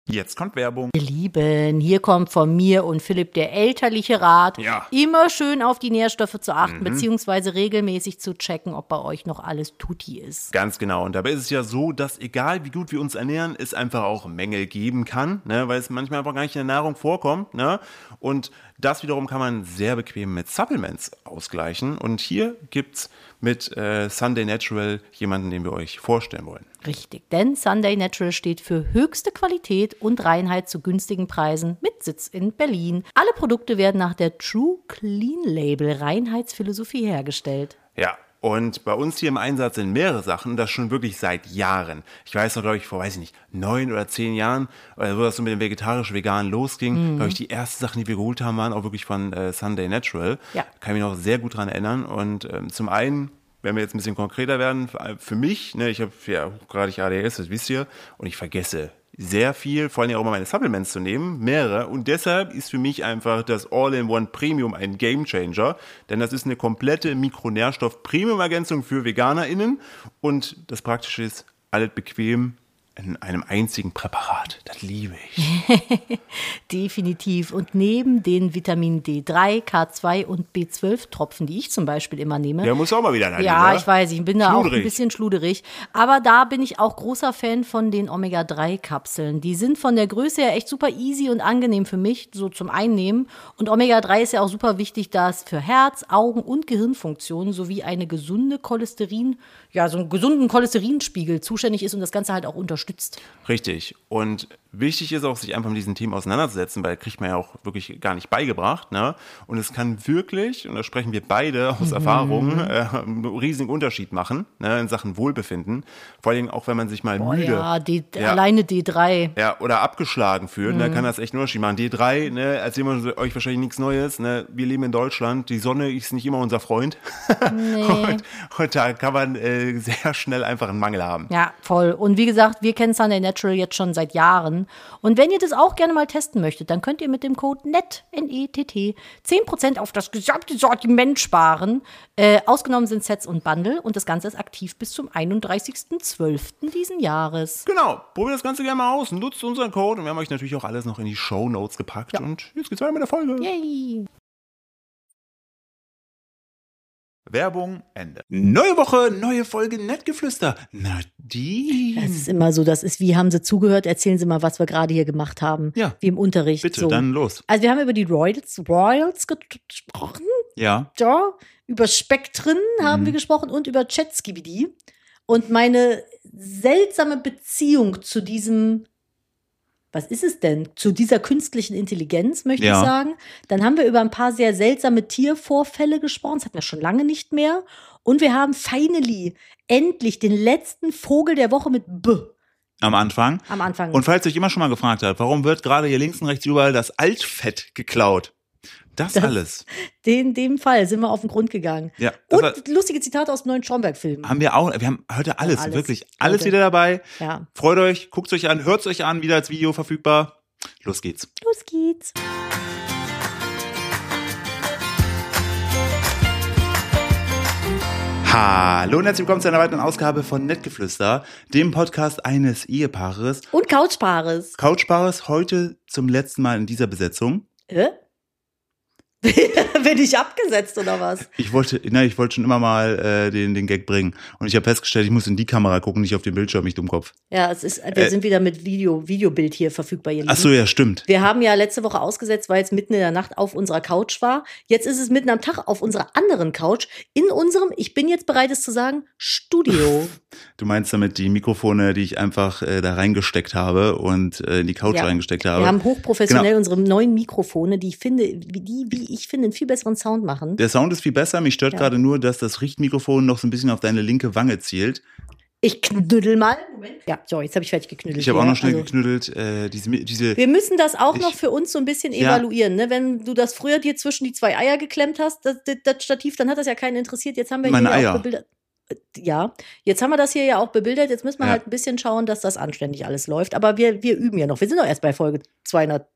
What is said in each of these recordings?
Jetzt kommt Werbung. Ihr Lieben, hier kommt von mir und Philipp der elterliche Rat, immer schön auf die Nährstoffe zu achten, beziehungsweise regelmäßig zu checken, ob bei euch noch alles tutti ist. Ganz genau. Und dabei ist es ja so, dass egal wie gut wir uns ernähren, es einfach auch Mängel geben kann, ne, weil es manchmal einfach gar nicht in der Nahrung vorkommt. Ne? Und das wiederum kann man sehr bequem mit Supplements ausgleichen. Und hier gibt's mit Sunday Natural jemanden, den wir euch vorstellen wollen. Richtig, denn Sunday Natural steht für höchste Qualität und Reinheit zu günstigen Preisen mit Sitz in Berlin. Alle Produkte werden nach der True Clean Label Reinheitsphilosophie hergestellt. Ja. Und bei uns hier im Einsatz sind mehrere Sachen, das schon wirklich seit Jahren. Ich weiß noch, glaube ich, vor, 9 oder 10 Jahren, wo das so mit dem vegetarisch-vegan losging, glaube ich, die ersten Sachen, die wir geholt haben, waren auch wirklich von Sunday Natural. Ja. Kann mich noch sehr gut dran erinnern. Und zum einen, wenn wir jetzt ein bisschen konkreter werden, für mich, ne, ich habe ja gerade ADHS, das wisst ihr, und ich vergesse sehr viel, vor allem auch immer meine Supplements zu nehmen, mehrere. Und deshalb ist für mich einfach das All-in-One Premium ein Gamechanger, denn das ist eine komplette Mikronährstoff-Premium-Ergänzung für VeganerInnen. Und das Praktische ist, alles bequem in einem einzigen Präparat. Das liebe ich. Definitiv. Und neben den Vitamin D3, K2 und B12-Tropfen, die ich zum Beispiel immer nehme. Der muss auch mal wieder rein. Ja, oder? Ich weiß, ich bin da auch ein bisschen schluderig. Aber da bin ich auch großer Fan von den Omega-3-Kapseln. Die sind von der Größe her echt super easy und angenehm für mich, so zum Einnehmen. Und Omega-3 ist ja auch super wichtig, da es für Herz, Augen und Gehirnfunktionen sowie eine gesunde so einen gesunden Cholesterinspiegel zuständig ist und das Ganze halt auch unterstützt. Richtig. Und wichtig ist auch, sich einfach mit diesen Themen auseinanderzusetzen, weil das kriegt man ja auch wirklich gar nicht beigebracht. Ne? Und es kann wirklich, und da sprechen wir beide aus Erfahrung, einen riesigen Unterschied machen, ne, in Sachen Wohlbefinden. Vor allem auch, wenn man sich mal müde... Alleine D3. Ja, oder abgeschlaund fühlt, da kann das echt einen Unterschied machen. D3, ne, erzählen wir euch wahrscheinlich nichts Neues. Ne? Wir leben in Deutschland, die Sonne ist nicht immer unser Freund. Nee. und da kann man sehr schnell einfach einen Mangel haben. Ja, voll. Und wie gesagt, wir kennen Sunday Natural jetzt schon seit Jahren. Und wenn ihr das auch gerne mal testen möchtet, dann könnt ihr mit dem Code NETT, N-E-T-T, 10% auf das gesamte Sortiment sparen. Ausgenommen sind Sets und Bundle und das Ganze ist aktiv bis zum 31.12. diesen Jahres. Genau, probiert das Ganze gerne mal aus, nutzt unseren Code und wir haben euch natürlich auch alles noch in die Shownotes gepackt. Ja. Und jetzt geht's weiter mit der Folge. Yay! Werbung, Ende. Neue Woche, neue Folge Nettgeflüster. Nadine. Das ist immer so, wie haben Sie zugehört? Erzählen Sie mal, was wir gerade hier gemacht haben. Ja. Wie im Unterricht. Bitte, so. Dann los. Also wir haben über die Royals gesprochen. Ja. Ja. Über Spektren haben wir gesprochen und über ChatGPT. Und meine seltsame Beziehung zu diesem... Was ist es denn? Zu dieser künstlichen Intelligenz, möchte ich sagen. Dann haben wir über ein paar sehr seltsame Tiervorfälle gesprochen. Das hatten wir schon lange nicht mehr. Und wir haben endlich den letzten Vogel der Woche mit B. Am Anfang. Und falls ihr euch immer schon mal gefragt habt, warum wird gerade hier links und rechts überall das Altfett geklaut? Das alles. In dem Fall sind wir auf den Grund gegangen. Ja, und lustige Zitate aus dem neuen Stromberg-Film. Wir haben heute alles, wirklich alles wieder dabei. Ja. Freut euch, guckt es euch an, hört es euch an, wieder als Video verfügbar. Los geht's. Hallo und herzlich willkommen zu einer weiteren Ausgabe von Nettgeflüster, dem Podcast eines Ehepaares. Und Couchpaares. Couchpaares, heute zum letzten Mal in dieser Besetzung. Bin ich abgesetzt oder was? Ich wollte schon immer mal den Gag bringen. Und ich habe festgestellt, ich muss in die Kamera gucken, nicht auf den Bildschirm, ich Dummkopf. Ja, wir sind wieder mit Videobild hier verfügbar. Ihr Lieben. Ach so, ja, stimmt. Wir haben ja letzte Woche ausgesetzt, weil es mitten in der Nacht auf unserer Couch war. Jetzt ist es mitten am Tag auf unserer anderen Couch. In unserem, ich bin jetzt bereit, es zu sagen, Studio. Du meinst damit die Mikrofone, die ich einfach da reingesteckt habe und in die Couch reingesteckt habe. Wir haben hochprofessionell unsere neuen Mikrofone, die ich finde, wie ich finde, einen viel besseren Sound machen. Der Sound ist viel besser. Mich stört gerade nur, dass das Richtmikrofon noch so ein bisschen auf deine linke Wange zielt. Ich knüttel mal. Moment. Ja, so, jetzt habe ich fertig geknüttelt. Ich habe auch noch schnell geknüttelt. Wir müssen das auch noch für uns so ein bisschen evaluieren. Ne? Wenn du das früher dir zwischen die zwei Eier geklemmt hast, das Stativ, dann hat das ja keinen interessiert. Jetzt haben wir meine hier Eier. Auch bebildert. Ja, jetzt haben wir das hier ja auch bebildert. Jetzt müssen wir halt ein bisschen schauen, dass das anständig alles läuft. Aber wir üben ja noch. Wir sind doch erst bei Folge 200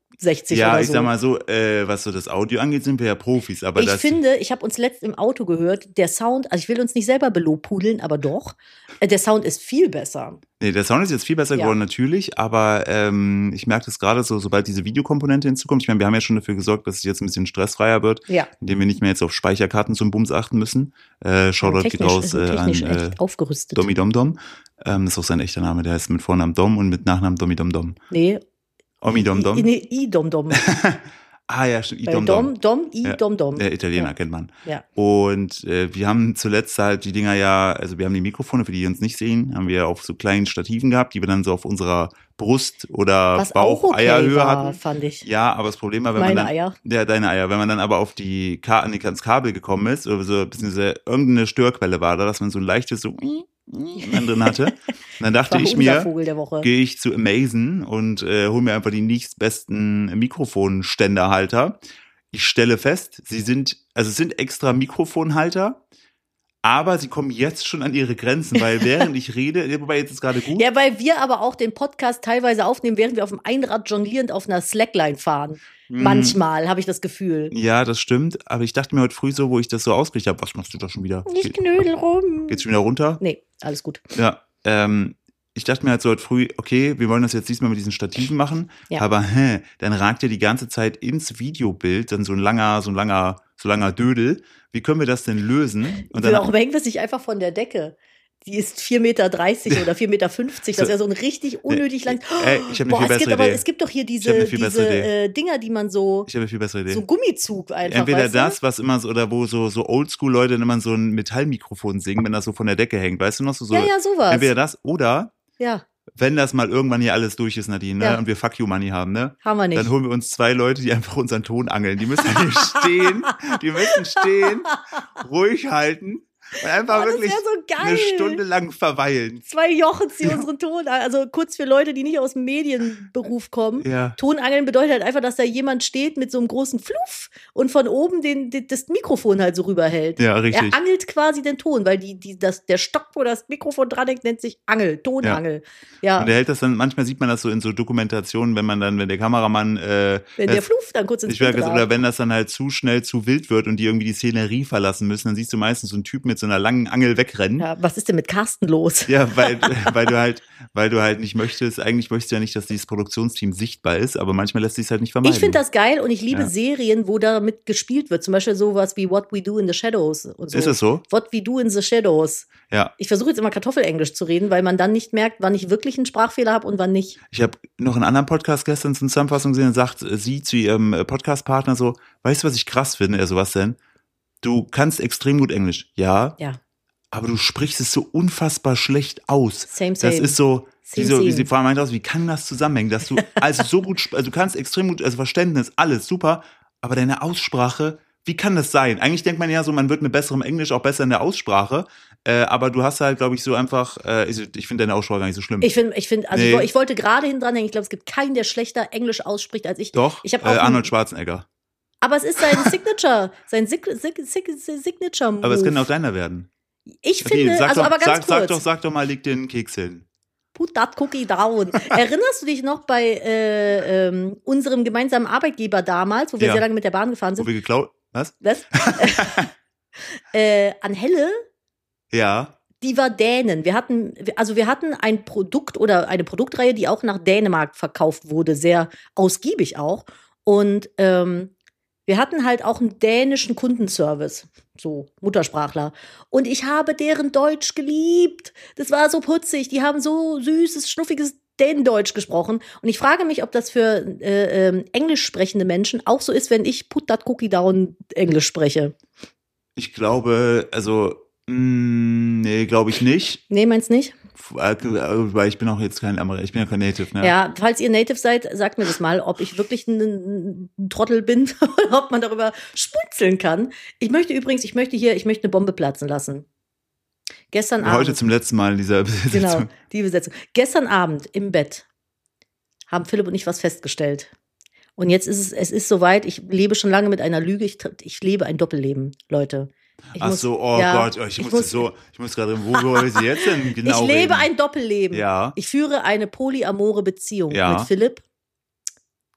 60 Ja, oder ich so. sag mal so, was so das Audio angeht, sind wir ja Profis. Aber Ich finde, ich habe uns letzt im Auto gehört, der Sound, also ich will uns nicht selber belobpudeln, aber doch, der Sound ist viel besser. Nee, der Sound ist jetzt viel besser Ja. geworden, natürlich, aber ich merke das gerade so, sobald diese Videokomponente hinzukommt. Ich meine, wir haben ja schon dafür gesorgt, dass es jetzt ein bisschen stressfreier wird, Ja. indem wir nicht mehr jetzt auf Speicherkarten zum Bums achten müssen. Shoutout geht raus technisch an echt aufgerüstet. Domi Dom Dom. Das ist auch sein echter Name, der heißt mit Vornamen Dom und mit Nachnamen Domi Dom Dom. Nee. Omi Dom Dom. Nee, I-Dom Dom. Ah ja, stimmt, Weil Dom, I-Dom Dom. Der Italiener Ja. kennt man. Ja. Und wir haben zuletzt halt die Dinger ja, also wir haben die Mikrofone, für die uns nicht sehen, haben wir auf so kleinen Stativen gehabt, die wir dann so auf unserer Brust oder Was auch okay Bauch-Eierhöhe war, hatten. fand ich. Ja, aber das Problem war, wenn Meine man dann, Eier. Ja, deine Eier, wenn man dann aber auf ans Kabel gekommen ist, oder so, beziehungsweise irgendeine Störquelle war da, dass man so ein leichtes so drin hatte. Und dann dachte War ich unser mir, Vogel der Woche. gehe ich zu Amazon und hole mir einfach die nächstbesten Mikrofonständerhalter. Ich stelle fest, es sind extra Mikrofonhalter, aber sie kommen jetzt schon an ihre Grenzen, weil während ich rede, wobei jetzt ist gerade gut. Ja, weil wir aber auch den Podcast teilweise aufnehmen, während wir auf dem Einrad jonglierend auf einer Slackline fahren. Manchmal habe ich das Gefühl. Ja, das stimmt, aber ich dachte mir heute früh so, wo ich das so ausgekriegt habe, was machst du da schon wieder? Ich knödel rum. Geht's schon wieder runter? Nee, alles gut. Ja, ich dachte mir halt so heute früh, okay, wir wollen das jetzt diesmal mit diesen Stativen machen, Ja. aber dann ragt ja die ganze Zeit ins Videobild dann so ein langer Dödel. Wie können wir das denn lösen? Und dann Warum hängt das nicht einfach von der Decke? Die ist 4,30 Meter oder 4,50 Meter. Das ist ja so ein richtig unnötig lang. ich habe eine viel bessere Idee. Es gibt doch hier Ich hab eine viel bessere diese Dinger, die man so, Ich habe eine viel bessere Idee. so Gummizug einfach, Entweder weißt du? das, was immer so, oder wo so Oldschool-Leute immer so ein Metallmikrofon singen, wenn das so von der Decke hängt, weißt du noch? So, Ja, ja, sowas. Entweder das oder, Ja, wenn das mal irgendwann hier alles durch ist, Nadine, ne, Ja. und wir Fuck You Money haben, ne? haben wir nicht. Dann holen wir uns 2 Leute, die einfach unseren Ton angeln. Die müssen hier stehen, ruhig halten und einfach Das wirklich wäre so geil. eine Stunde lang verweilen. 2 Jochens, die unseren Ton, also kurz für Leute, die nicht aus dem Medienberuf kommen. Ja. Tonangeln bedeutet halt einfach, dass da jemand steht mit so einem großen Fluff und von oben das Mikrofon halt so rüberhält. Ja, richtig. Er angelt quasi den Ton, weil der Stock, wo das Mikrofon dran hängt, nennt sich Tonangel. Ja. Und er hält das dann, manchmal sieht man das so in so Dokumentationen, wenn der Kameramann Wenn der Fluff dann kurz ins Ich merke Bild es, ragt. oder wenn das dann halt zu schnell zu wild wird und die irgendwie die Szenerie verlassen müssen, dann siehst du meistens so einen Typ mit so einer langen Angel wegrennen. Ja, was ist denn mit Carsten los? Ja, weil du halt nicht möchtest, eigentlich möchtest du ja nicht, dass dieses Produktionsteam sichtbar ist, aber manchmal lässt sich es halt nicht vermeiden. Ich finde das geil und ich liebe Ja. Serien, wo damit gespielt wird. Zum Beispiel sowas wie What We Do in the Shadows und so. Ist es so? What We Do in the Shadows. Ja. Ich versuche jetzt immer Kartoffelenglisch zu reden, weil man dann nicht merkt, wann ich wirklich einen Sprachfehler habe und wann nicht. Ich habe noch einen anderen Podcast gestern zur Zusammenfassung gesehen, da sagt sie zu ihrem Podcast-Partner so, weißt du, was ich krass finde? Er so, was denn? Du kannst extrem gut Englisch. Ja. Ja. Aber du sprichst es so unfassbar schlecht aus. Same. Das ist so, Same. wie sie vorhin meinte aus, wie kann das zusammenhängen, dass du also so gut, also du kannst extrem gut, also Verständnis, alles super, aber deine Aussprache, wie kann das sein? Eigentlich denkt man ja so, man wird mit besserem Englisch auch besser in der Aussprache, aber du hast halt, glaube ich, so einfach, ich finde deine Aussprache gar nicht so schlimm. Ich finde, also Nee. ich wollte gerade hin dran denken, ich glaube, es gibt keinen, der schlechter Englisch ausspricht als ich. Doch, Ich habe auch Arnold Schwarzenegger. aber es ist sein Signature, Signature Move. Aber es kann auch deiner werden. Ich Okay, finde, also aber ganz kurz. Sag doch mal, leg den Keks hin. Put that cookie down. Erinnerst du dich noch bei unserem gemeinsamen Arbeitgeber damals, wo wir Ja. sehr lange mit der Bahn gefahren Wo sind? wir geklaut, was? Was? An Helle, Ja, die war Dänen. Wir hatten ein Produkt oder eine Produktreihe, die auch nach Dänemark verkauft wurde, sehr ausgiebig auch. Und wir hatten halt auch einen dänischen Kundenservice, so Muttersprachler. Und ich habe deren Deutsch geliebt. Das war so putzig. Die haben so süßes, schnuffiges Dänendeutsch gesprochen. Und ich frage mich, ob das für englisch sprechende Menschen auch so ist, wenn ich Put that cookie down Englisch spreche. ich glaube, also, nee, glaube ich nicht. Nee, meinst nicht? Weil ich bin auch jetzt kein Amerikaner, ich bin ja kein Native, ne? Ja, falls ihr Native seid, sagt mir das mal, ob ich wirklich ein Trottel bin oder ob man darüber schmunzeln kann. Ich möchte eine Bombe platzen lassen. Gestern Abend. Heute zum letzten Mal in dieser Besetzung. Genau, die Besetzung. Gestern Abend im Bett haben Philipp und ich was festgestellt. Und jetzt ist es ist soweit, ich lebe schon lange mit einer Lüge, ich lebe ein Doppelleben, Leute. Ach so, oh Gott, ich muss gerade, wo ist sie jetzt denn genau Ich lebe reden? ein Doppelleben. Ja. Ich führe eine polyamore Beziehung Ja. mit Philipp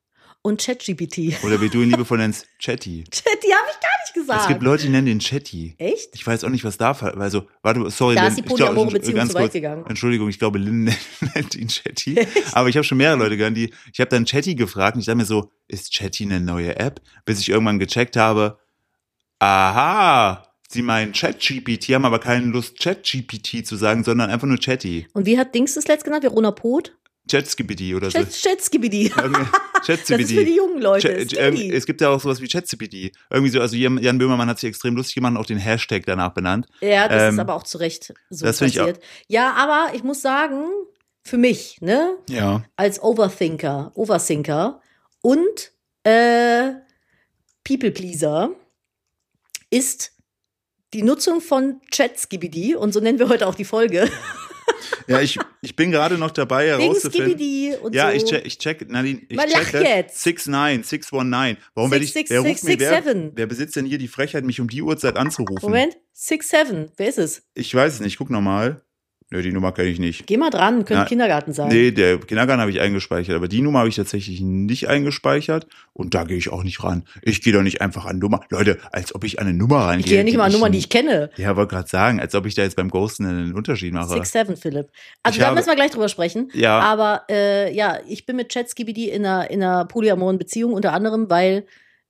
und ChatGPT. Oder wie du ihn liebevoll nennst, Chatty. Chatty habe ich gar nicht gesagt. Es gibt Leute, die nennen den Chatty. Echt? Ich weiß auch nicht, was da, also, warte, sorry, Da Lynn, ist die polyamore Beziehung ganz zu weit kurz, gegangen. Entschuldigung, ich glaube, Lynn nennt ihn Chatty. Aber ich habe schon mehrere Leute gehört, ich habe dann Chatty gefragt und ich dachte mir so, ist Chatty eine neue App? Bis ich irgendwann gecheckt habe, aha, sie meinen ChatGPT, haben aber keine Lust, ChatGPT zu sagen, sondern einfach nur Chatty. Und wie hat Dings das letzt genannt? Verona Poth? ChatGPT oder so. ChatGPT. Das ist für die jungen Leute. Es gibt ja auch sowas wie ChatGPT. Irgendwie so, also Jan Böhmermann hat sich extrem lustig gemacht und auch den Hashtag danach benannt. Ja, das ist aber auch zu Recht so das passiert. Ja, aber ich muss sagen, für mich, ne? Ja. Als Overthinker und People-Pleaser ist die Nutzung von ChatGPT, und so nennen wir heute auch die Folge. Ja, ich bin gerade noch dabei herauszufinden. Und ja, so. ich check, Nadine, ich Man check lacht jetzt. 69619. Warum werde ich, wer besitzt denn hier die Frechheit, mich um die Uhrzeit anzurufen? Moment, 67, wer ist es? Ich weiß es nicht, guck nochmal. Nö, die Nummer kenne ich nicht. Geh mal dran, könnte Kindergarten sein. Nee, der Kindergarten habe ich eingespeichert, aber die Nummer habe ich tatsächlich nicht eingespeichert und da gehe ich auch nicht ran. Ich gehe doch nicht einfach an Nummer. Leute, als ob ich an eine Nummer reingehe. Ich gehe ja nicht mal an Nummern, die ich kenne. Ja, wollte gerade sagen, als ob ich da jetzt beim Ghosten einen Unterschied mache. 67, Philipp. Also da müssen wir gleich drüber sprechen. Ja. Aber ich bin mit ChatGPT in einer polyamoren Beziehung, unter anderem, weil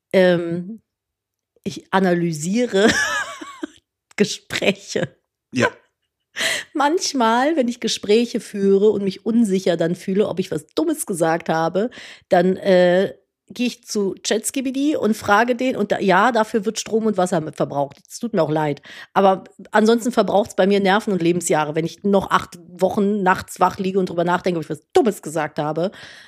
ich analysiere Gespräche. Ja. Manchmal, wenn ich Gespräche führe und mich unsicher dann fühle, ob ich was Dummes gesagt habe, dann gehe ich zu ChatGPT und frage den, und dafür wird Strom und Wasser mit verbraucht. Es tut mir auch leid. Aber ansonsten verbraucht es bei mir Nerven und Lebensjahre, wenn ich noch 8 Wochen nachts wach liege und drüber nachdenke, ob ich was Dummes gesagt habe.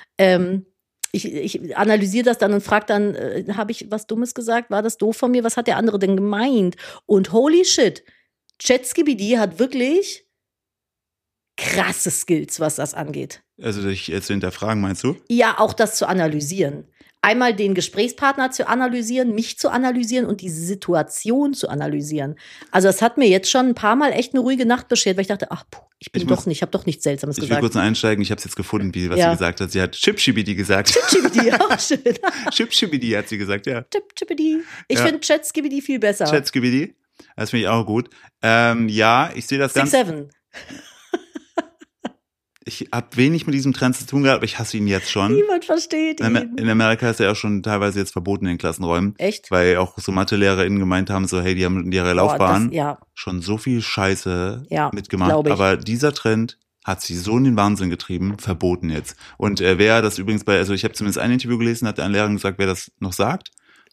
Ich analysiere das dann und frage dann, habe ich was Dummes gesagt? War das doof von mir? Was hat der andere denn gemeint? Und holy shit, ChatGPT hat wirklich krasse Skills, was das angeht. Also dich jetzt zu hinterfragen, meinst du? Ja, auch das zu analysieren. Einmal den Gesprächspartner zu analysieren, mich zu analysieren und die Situation zu analysieren. Also es hat mir jetzt schon ein paar Mal echt eine ruhige Nacht beschert, weil ich dachte, ich habe doch nichts Seltsames gesagt. Ich will kurz einsteigen, ich habe es jetzt gefunden, was sie gesagt hat. Sie hat ChatGPT gesagt. ChatGPT, auch schön. ChatGPT hat sie gesagt, ja. ChatGPT. Ich finde ChatGPT viel besser. ChatGPT? Das finde ich auch gut. Ja, ich sehe das ganz. 6-7. Ich habe wenig mit diesem Trend zu tun gehabt, aber ich hasse ihn jetzt schon. Niemand versteht ihn. In Amerika ist er auch schon teilweise jetzt verboten in den Klassenräumen. Echt? Weil auch so MathelehrerInnen gemeint haben, so hey, die haben in ihrer Laufbahn schon so viel Scheiße mitgemacht. Aber dieser Trend hat sie so in den Wahnsinn getrieben, verboten jetzt. Und wer das übrigens ich habe zumindest ein Interview gelesen, hat eine Lehrerin gesagt, wer das noch sagt,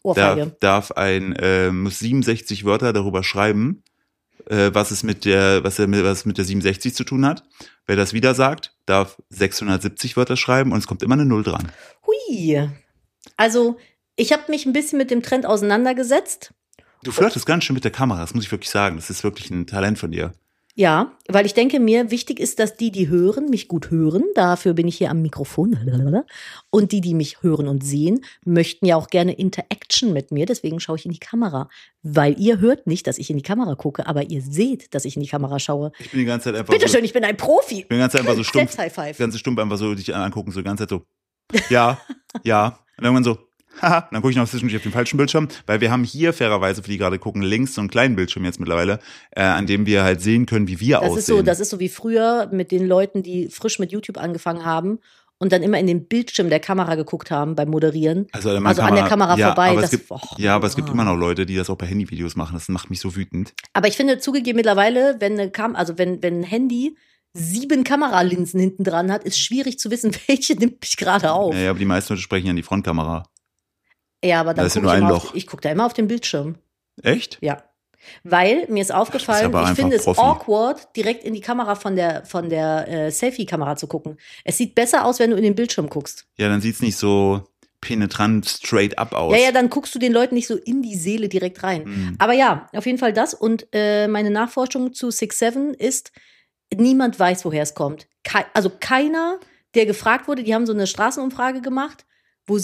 muss 67 Wörter darüber schreiben, was mit der 67 zu tun hat. Wer das wieder sagt, darf 670 Wörter schreiben und es kommt immer eine 0 dran. Hui. Also, ich habe mich ein bisschen mit dem Trend auseinandergesetzt. Du flirtest ganz schön mit der Kamera, das muss ich wirklich sagen. Das ist wirklich ein Talent von dir. Ja, weil ich denke mir, wichtig ist, dass die hören, mich gut hören. Dafür bin ich hier am Mikrofon. Und die mich hören und sehen, möchten ja auch gerne Interaction mit mir. Deswegen schaue ich in die Kamera. Weil ihr hört nicht, dass ich in die Kamera gucke, aber ihr seht, dass ich in die Kamera schaue. Ich bin die ganze Zeit einfach Bitteschön, ich bin ein Profi. Ich bin die ganze Zeit einfach so stumpf. High Five. Ganz stumpf einfach so dich angucken, so die ganze Zeit so. Ja, ja. Und irgendwann so. Haha, dann gucke ich noch zwischendurch auf den falschen Bildschirm, weil wir haben hier fairerweise, für die gerade gucken, links so einen kleinen Bildschirm jetzt mittlerweile, an dem wir halt sehen können, wie wir aussehen. Das ist so wie früher mit den Leuten, die frisch mit YouTube angefangen haben und dann immer in den Bildschirm der Kamera geguckt haben beim Moderieren. Also an der Kamera vorbei. Aber es gibt immer noch Leute, die das auch bei Handyvideos machen. Das macht mich so wütend. Aber ich finde zugegeben mittlerweile, wenn ein Handy 7 Kameralinsen hinten dran hat, ist schwierig zu wissen, welche nimmt mich gerade auf. Ja, aber die meisten Leute sprechen ja in die Frontkamera. Ja, aber dann ich gucke da immer auf den Bildschirm. Echt? Ja. Weil mir ist aufgefallen, ich finde es awkward, direkt in die Kamera von der Selfie-Kamera zu gucken. Es sieht besser aus, wenn du in den Bildschirm guckst. Ja, dann sieht es nicht so penetrant straight up aus. Ja, dann guckst du den Leuten nicht so in die Seele direkt rein. Mhm. Aber ja, auf jeden Fall das. Und meine Nachforschung zu 6-7 ist, niemand weiß, woher es kommt. Also keiner, der gefragt wurde, die haben so eine Straßenumfrage gemacht, wo sie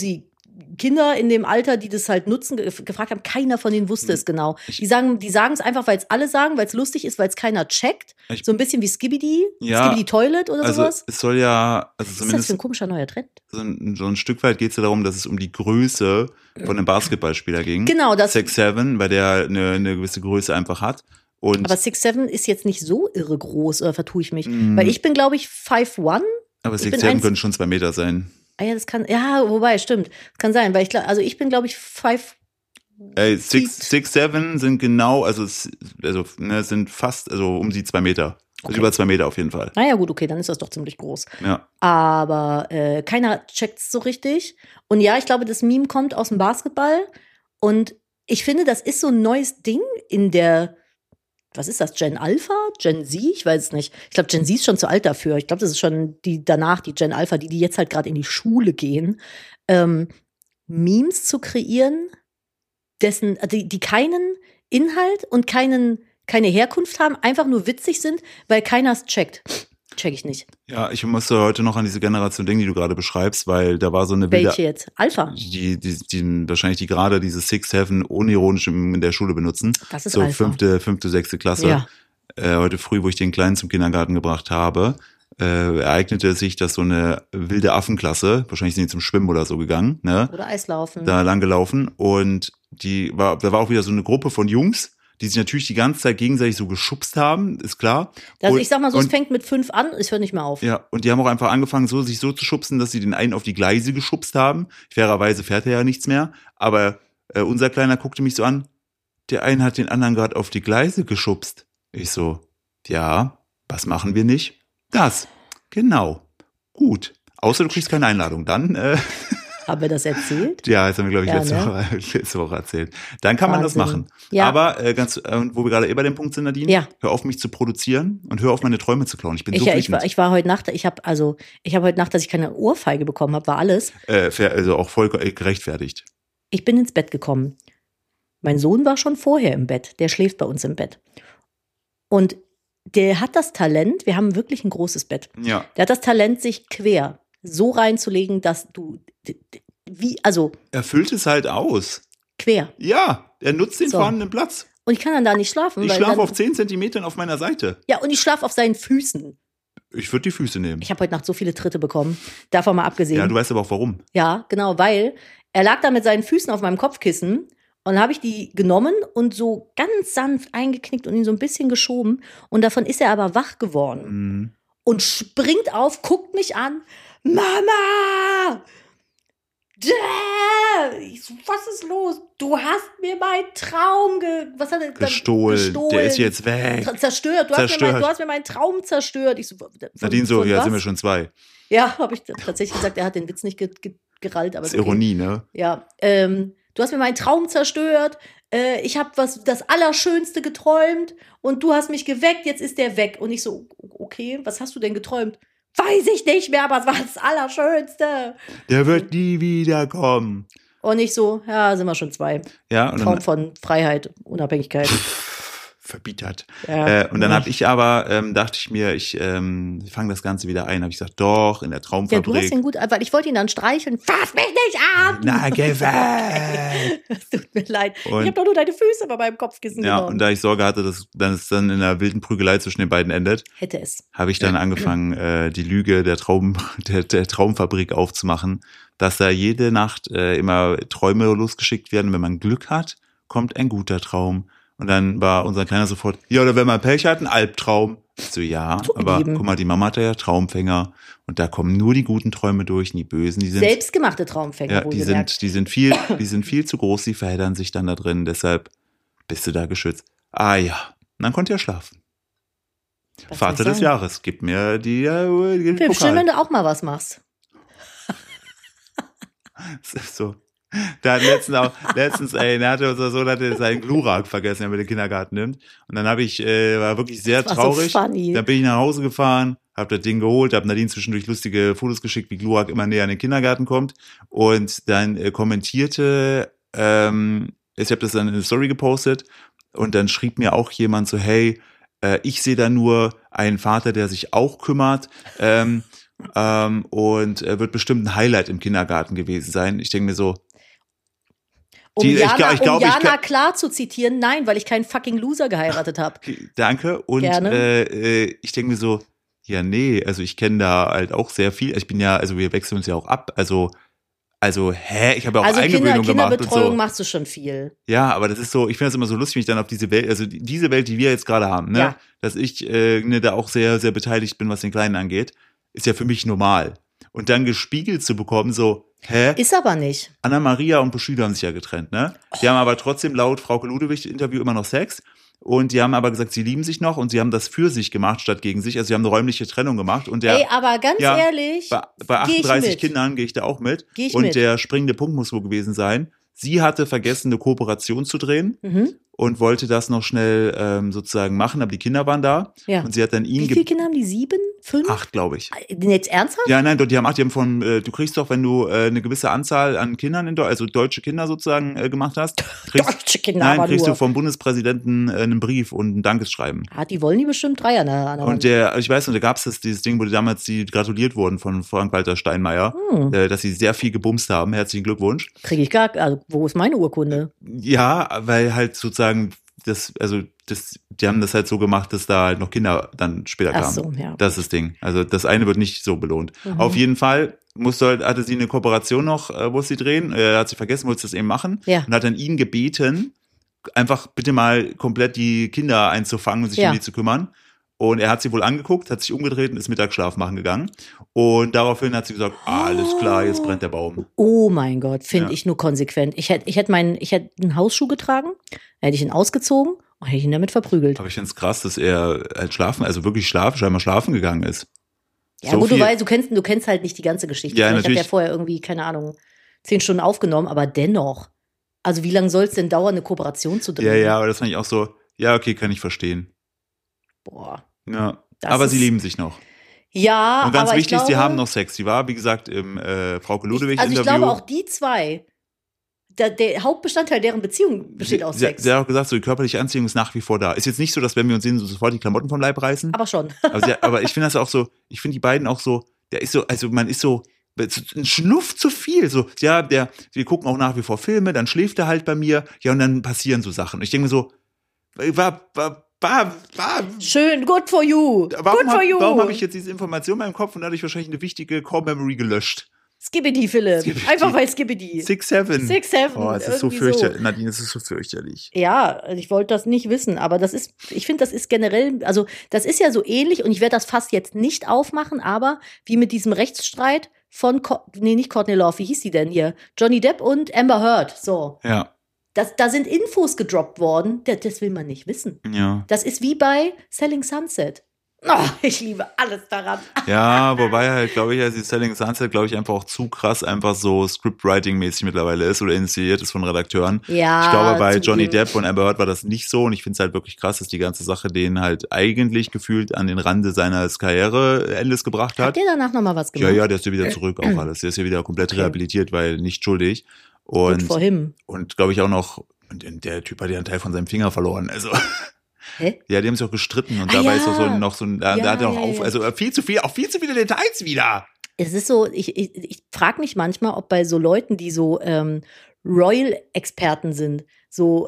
Kinder in dem Alter, die das halt nutzen, gefragt haben, keiner von denen wusste es genau. Die sagen es einfach, weil es alle sagen, weil es lustig ist, weil es keiner checkt. So ein bisschen wie Skibidi, Skibidi Toilet oder sowas. Es soll ja, Was ist das für ein komischer neuer Trend? So ein Stück weit geht es ja darum, dass es um die Größe von einem Basketballspieler ging. Genau, das 6'7", weil der eine gewisse Größe einfach hat. Und aber 6'7" ist jetzt nicht so irre groß, oder vertue ich mich? Weil ich bin, glaube ich, 5'1". Aber 6'7" können schon 2 Meter sein. Ah ja, das kann, ja, wobei, stimmt. Kann sein, weil ich bin, glaube ich, 5. 6'7" sind genau, sind fast, um die 2 Meter. Also über 2 Meter auf jeden Fall. Na ja, gut, okay, dann ist das doch ziemlich groß. Ja. Aber keiner checkt's so richtig. Und ja, ich glaube, das Meme kommt aus dem Basketball. Und ich finde, das ist so ein neues Ding in der, was ist das, Gen Alpha? Gen Z? Ich weiß es nicht. Ich glaube, Gen Z ist schon zu alt dafür. Ich glaube, das ist schon die Gen Alpha, die jetzt halt gerade in die Schule gehen. Memes zu kreieren, die keinen Inhalt und keine Herkunft haben, einfach nur witzig sind, weil keiner es checkt. Check ich nicht. Ja, ich musste heute noch an diese Generation denken, die du gerade beschreibst, weil da war so eine wilde... Welche jetzt? Alpha? Die wahrscheinlich die gerade diese 6'7" unironisch in der Schule benutzen. Das ist so Alpha. 5., 6. Klasse. Ja. Heute früh, wo ich den Kleinen zum Kindergarten gebracht habe, ereignete es sich, dass so eine wilde Affenklasse, wahrscheinlich sind die zum Schwimmen oder so gegangen, ne? Oder Eislaufen. Da lang gelaufen und da war auch wieder so eine Gruppe von Jungs, die sich natürlich die ganze Zeit gegenseitig so geschubst haben, ist klar. Also ich sag mal so, es fängt mit 5 an, es hört nicht mehr auf. Ja, und die haben auch einfach angefangen, sich so zu schubsen, dass sie den einen auf die Gleise geschubst haben. Fairerweise fährt er ja nichts mehr, aber unser Kleiner guckte mich so an, der eine hat den anderen gerade auf die Gleise geschubst. Ich so, ja, was machen wir nicht? Das, genau, gut. Außer du kriegst keine Einladung, dann... Haben wir das erzählt? Ja, das haben wir, glaube ich, Ja, letzte Woche erzählt. Dann kann man das machen. Ja. Aber wo wir gerade bei dem Punkt sind, Nadine, hör auf, mich zu produzieren und hör auf, meine Träume zu klauen. Ich bin so wütend. Ich war heute Nacht, ich habe heute Nacht, dass ich keine Ohrfeige bekommen habe, war alles. Also auch voll gerechtfertigt. Ich bin ins Bett gekommen. Mein Sohn war schon vorher im Bett. Der schläft bei uns im Bett. Und der hat das Talent, wir haben wirklich ein großes Bett. Ja. Der hat das Talent, sich quer so reinzulegen, dass er füllt es halt aus. Quer. Ja, er nutzt den vorhandenen Platz. Und ich kann dann da nicht schlafen. Ich schlafe auf 10 Zentimetern auf meiner Seite. Ja, und ich schlafe auf seinen Füßen. Ich würde die Füße nehmen. Ich habe heute Nacht so viele Tritte bekommen. Davon mal abgesehen. Ja, du weißt aber auch warum. Ja, genau, weil er lag da mit seinen Füßen auf meinem Kopfkissen. Und dann habe ich die genommen und so ganz sanft eingeknickt und ihn so ein bisschen geschoben. Und davon ist er aber wach geworden. Mhm. Und springt auf, guckt mich an. Mama! Ich so, was ist los? Du hast mir meinen Traum gestohlen. Der ist jetzt weg. Zerstört. Du hast mir meinen Traum zerstört. Ich so, Nadine so, ja, sind wir schon 2. Ja, habe ich tatsächlich gesagt, er hat den Witz nicht gerallt. Aber das ist okay. Ironie, ne? Ja, du hast mir meinen Traum zerstört. Ich habe das Allerschönste geträumt und du hast mich geweckt, jetzt ist der weg. Und ich so, okay, was hast du denn geträumt? Weiß ich nicht mehr, aber es war das Allerschönste. Der wird nie wiederkommen. Und ich so, ja, sind wir schon 2. Ja, und Traum von Freiheit, Unabhängigkeit. Verbietert. Ja, und dann habe ich aber, dachte ich mir, ich fange das Ganze wieder ein. Habe ich gesagt, doch, in der Traumfabrik. Ja, du hast ihn gut, weil ich wollte ihn dann streicheln. Fass mich nicht an! Na, geh weg! Es tut mir leid. Ich habe doch nur deine Füße bei meinem Kopfkissen genommen. Ja, und da ich Sorge hatte, dass es dann in einer wilden Prügelei zwischen den beiden endet, hätte es. Habe ich dann angefangen, die Lüge der Traumfabrik aufzumachen, dass da jede Nacht immer Träume losgeschickt werden. Wenn man Glück hat, kommt ein guter Traum. Und dann war unser Kleiner sofort, ja, oder wenn man Pech hat, ein Albtraum. Ich so, ja, aber guck mal, die Mama hat ja Traumfänger und da kommen nur die guten Träume durch, die bösen, die sind selbstgemachte Traumfänger. Ja, die sind viel zu groß, die verheddern sich dann da drin, deshalb bist du da geschützt. Ah ja, und dann konnte er schlafen. Was Vater des Jahres, gib mir die Pokal. Schön, wenn du auch mal was machst. So. Da hat letztens, der hatte unser Sohn seinen Glurak vergessen, den er mit in den Kindergarten nimmt. Und dann war wirklich sehr traurig. So funny. Dann bin ich nach Hause gefahren, habe das Ding geholt, habe Nadine zwischendurch lustige Fotos geschickt, wie Glurak immer näher an den Kindergarten kommt. Und dann kommentierte, ich habe das dann in eine Story gepostet und dann schrieb mir auch jemand so, hey, ich sehe da nur einen Vater, der sich auch kümmert. Und wird bestimmt ein Highlight im Kindergarten gewesen sein. Ich denke mir so, Jana Klar zu zitieren, nein, weil ich keinen fucking Loser geheiratet habe. Danke. Und ich denke mir so, ja, nee, also ich kenne da halt auch sehr viel. Ich bin ja, also wir wechseln uns ja auch ab. Also, ich habe ja auch Eingewöhnung gemacht. Kinderbetreuung und so. machst du schon viel. Ja, aber das ist so, ich finde das immer so lustig, wenn ich dann auf diese Welt, also diese Welt, die wir jetzt gerade haben, ne, Ja. dass ich da auch sehr, sehr beteiligt bin, was den Kleinen angeht, ist ja für mich normal. Und dann gespiegelt zu bekommen, so, Ist aber nicht. Anna-Maria und Bushido haben sich ja getrennt, ne? Die haben aber trotzdem laut Frauke Ludewig Interview immer noch Sex. Und die haben aber gesagt, sie lieben sich noch und sie haben das für sich gemacht statt gegen sich. Also sie haben eine räumliche Trennung gemacht. Und aber ganz ehrlich, bei 38 Kindern gehe ich da auch mit. Und der springende Punkt muss wohl gewesen sein. Sie hatte vergessen, eine Kooperation zu drehen und wollte das noch schnell sozusagen machen, aber die Kinder waren da. Ja. Und sie hat dann ihn. Wie viele Kinder haben die? 7? 5? 8, glaube ich. Jetzt ernsthaft? Ja, nein, die haben 8. Die haben von, du kriegst doch, wenn du eine gewisse Anzahl an Kindern, also deutsche Kinder sozusagen gemacht hast. Deutsche Kinder, nein, kriegst du vom Bundespräsidenten einen Brief und ein Dankesschreiben. Die wollen die bestimmt 3 an der Hand. Und ich weiß noch, da gab es dieses Ding, wo damals die gratuliert wurden von Frank-Walter Steinmeier, dass sie sehr viel gebumst haben. Herzlichen Glückwunsch. Kriege ich also wo ist meine Urkunde? Ja, weil halt sozusagen die haben das halt so gemacht, dass da halt noch Kinder dann später kamen. Ach so, ja. Das ist das Ding. Also das eine wird nicht so belohnt. Auf jeden Fall hatte sie eine Kooperation noch, wo sie drehen, hat sie vergessen, wollte das eben machen und hat dann ihn gebeten, einfach bitte mal komplett die Kinder einzufangen und sich um die zu kümmern. Und er hat sie wohl angeguckt, hat sich umgedreht und ist Mittagsschlaf machen gegangen. Und daraufhin hat sie gesagt, alles klar, jetzt brennt der Baum. Oh mein Gott, finde ich nur konsequent. Ich hätte einen Hausschuh getragen, hätte ich ihn ausgezogen und hätte ich ihn damit verprügelt. Aber ich finde es krass, dass er halt scheinbar schlafen gegangen ist. Ja so gut, du kennst halt nicht die ganze Geschichte. Ja, Vielleicht hat er vorher irgendwie, keine Ahnung, 10 Stunden aufgenommen, aber dennoch. Also wie lange soll es denn dauern, eine Kooperation zu drehen? Ja, aber das fand ich auch so, ja, okay, kann ich verstehen. Boah. Ja, aber sie lieben sich noch. Ja, und ganz aber wichtig, sie haben noch Sex. Sie war, wie gesagt, im Frauke Ludewig-Interview. Also ich glaube auch die zwei, der Hauptbestandteil deren Beziehung besteht aus Sex. Sie hat auch gesagt, so die körperliche Anziehung ist nach wie vor da. Ist jetzt nicht so, dass wenn wir uns sehen, so sofort die Klamotten vom Leib reißen. Aber schon. aber ich finde das auch so, ich finde die beiden auch so, man ist so, ein Schnuff zu viel. So, ja, wir gucken auch nach wie vor Filme, dann schläft er halt bei mir, ja, und dann passieren so Sachen. Und ich denke mir so, schön, good for you. Warum habe ich jetzt diese Information in meinem Kopf und dadurch wahrscheinlich eine wichtige Core-Memory gelöscht? Skibbidi, Philipp. Einfach weil Skibbidi. 6'7". Oh, es ist so fürchterlich. So. Nadine, es ist so fürchterlich. Ja, ich wollte das nicht wissen, aber ich finde, das ist generell, also das ist ja so ähnlich und ich werde das fast jetzt nicht aufmachen, aber wie mit diesem Rechtsstreit von, nicht Courtney Love, wie hieß die denn hier? Johnny Depp und Amber Heard, so. Ja. Da sind Infos gedroppt worden, das will man nicht wissen. Ja. Das ist wie bei Selling Sunset. Oh, ich liebe alles daran. Ja, wobei halt, glaube ich, die Selling Sunset, glaube ich, einfach auch zu krass einfach so Scriptwriting-mäßig mittlerweile ist oder initiiert ist von Redakteuren. Ja, ich glaube, bei Johnny Depp und Amber Heard war das nicht so und ich finde es halt wirklich krass, dass die ganze Sache den halt eigentlich gefühlt an den Rande seines Karriereendes gebracht hat. Hat der danach nochmal was gemacht? Ja, der ist ja wieder zurück, auch alles. Der ist ja wieder komplett rehabilitiert, weil nicht schuldig. Und glaube ich auch noch, der Typ hat ja einen Teil von seinem Finger verloren, also... Hä? Ja, die haben sich auch gestritten und dabei ist noch so ein, da hat er auch also viel zu viele Details wieder. Es ist so, ich frage mich manchmal, ob bei so Leuten, die so Royal-Experten sind, so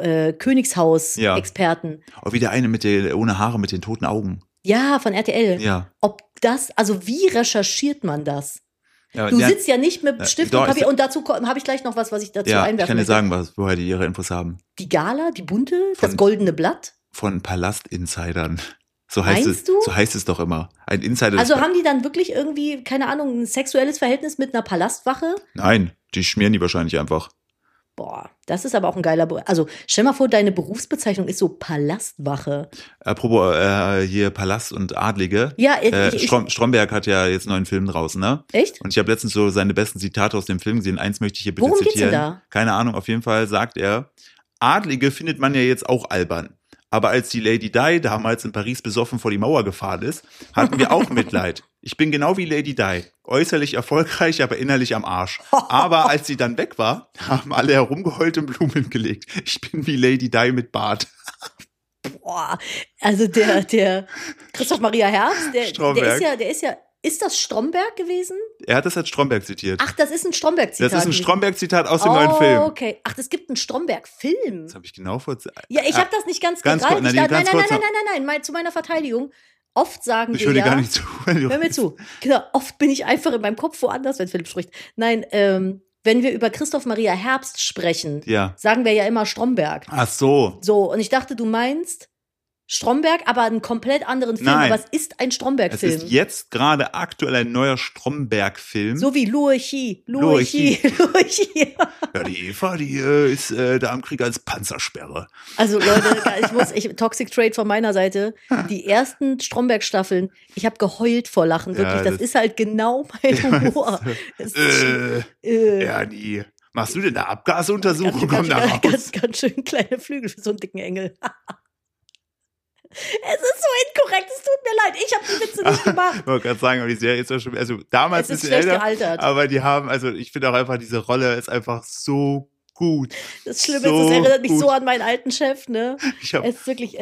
Königshaus-Experten. Auch wieder eine ohne Haare mit den toten Augen. Ja, von RTL. Ja. Also wie recherchiert man das? Ja, du sitzt ja nicht mit Stift und Papier und dazu habe ich gleich noch was ich dazu einwerfen ich kann dir sagen, woher die ihre Infos haben. Die Gala, die bunte, das goldene Blatt? Von Palastinsidern. So heißt es doch immer. Ein Insider. Also haben die dann wirklich irgendwie, keine Ahnung, ein sexuelles Verhältnis mit einer Palastwache? Nein, die schmieren die wahrscheinlich einfach. Boah, das ist aber auch ein geiler Beruf. Also stell mal vor, deine Berufsbezeichnung ist so Palastwache. Apropos hier Palast und Adlige. Ja, Stromberg hat ja jetzt einen neuen Film draußen, ne? Echt? Und ich habe letztens so seine besten Zitate aus dem Film gesehen. Eins möchte ich hier bitte zitieren. Worum geht's denn da? Keine Ahnung, auf jeden Fall sagt er, Adlige findet man ja jetzt auch albern. Aber als die Lady Di damals in Paris besoffen vor die Mauer gefahren ist, hatten wir auch Mitleid. Ich bin genau wie Lady Di. Äußerlich erfolgreich, aber innerlich am Arsch. Aber als sie dann weg war, haben alle herumgeheult und Blumen gelegt. Ich bin wie Lady Di mit Bart. Boah, also der Christoph Maria Herbst, der ist ja ist das Stromberg gewesen? Er hat das als Stromberg zitiert. Ach, das ist ein Stromberg-Zitat. Das ist ein Stromberg-Zitat aus dem neuen Film. Okay. Ach, es gibt einen Stromberg-Film. Das habe ich genau vor. Ja, ich habe das nicht ganz ganz gerallt. kurz, Nein, zu meiner Verteidigung. Oft sagen ich wir höre dir ja, gar nicht zu. hör mir zu. Genau, oft bin ich einfach in meinem Kopf woanders, wenn Philipp spricht. Nein, wenn wir über Christoph Maria Herbst sprechen, sagen wir ja immer Stromberg. Ach so. So, und ich dachte, du meinst Stromberg, aber einen komplett anderen Film. Nein. Aber es ist ein Stromberg-Film. Es ist jetzt gerade aktuell ein neuer Stromberg-Film. So wie Lurchi. Ja, die Eva, die ist da am Krieg als Panzersperre. Also Leute, Toxic Trade von meiner Seite, die ersten Stromberg-Staffeln, ich habe geheult vor Lachen, wirklich. Ja, das ist halt genau mein Humor. Ernie, machst du denn da Abgasuntersuchungen? Ganz schön kleine Flügel für so einen dicken Engel. Es ist so inkorrekt, es tut mir leid. Ich habe die Witze nicht gemacht. Ich wollte gerade sagen, aber die Serie ist ja schon, also damals ist schlecht gealtert. Aber die haben, also ich finde auch einfach, diese Rolle ist einfach so gut. Das Schlimme ist, das erinnert mich so an meinen alten Chef, ne? Ich habe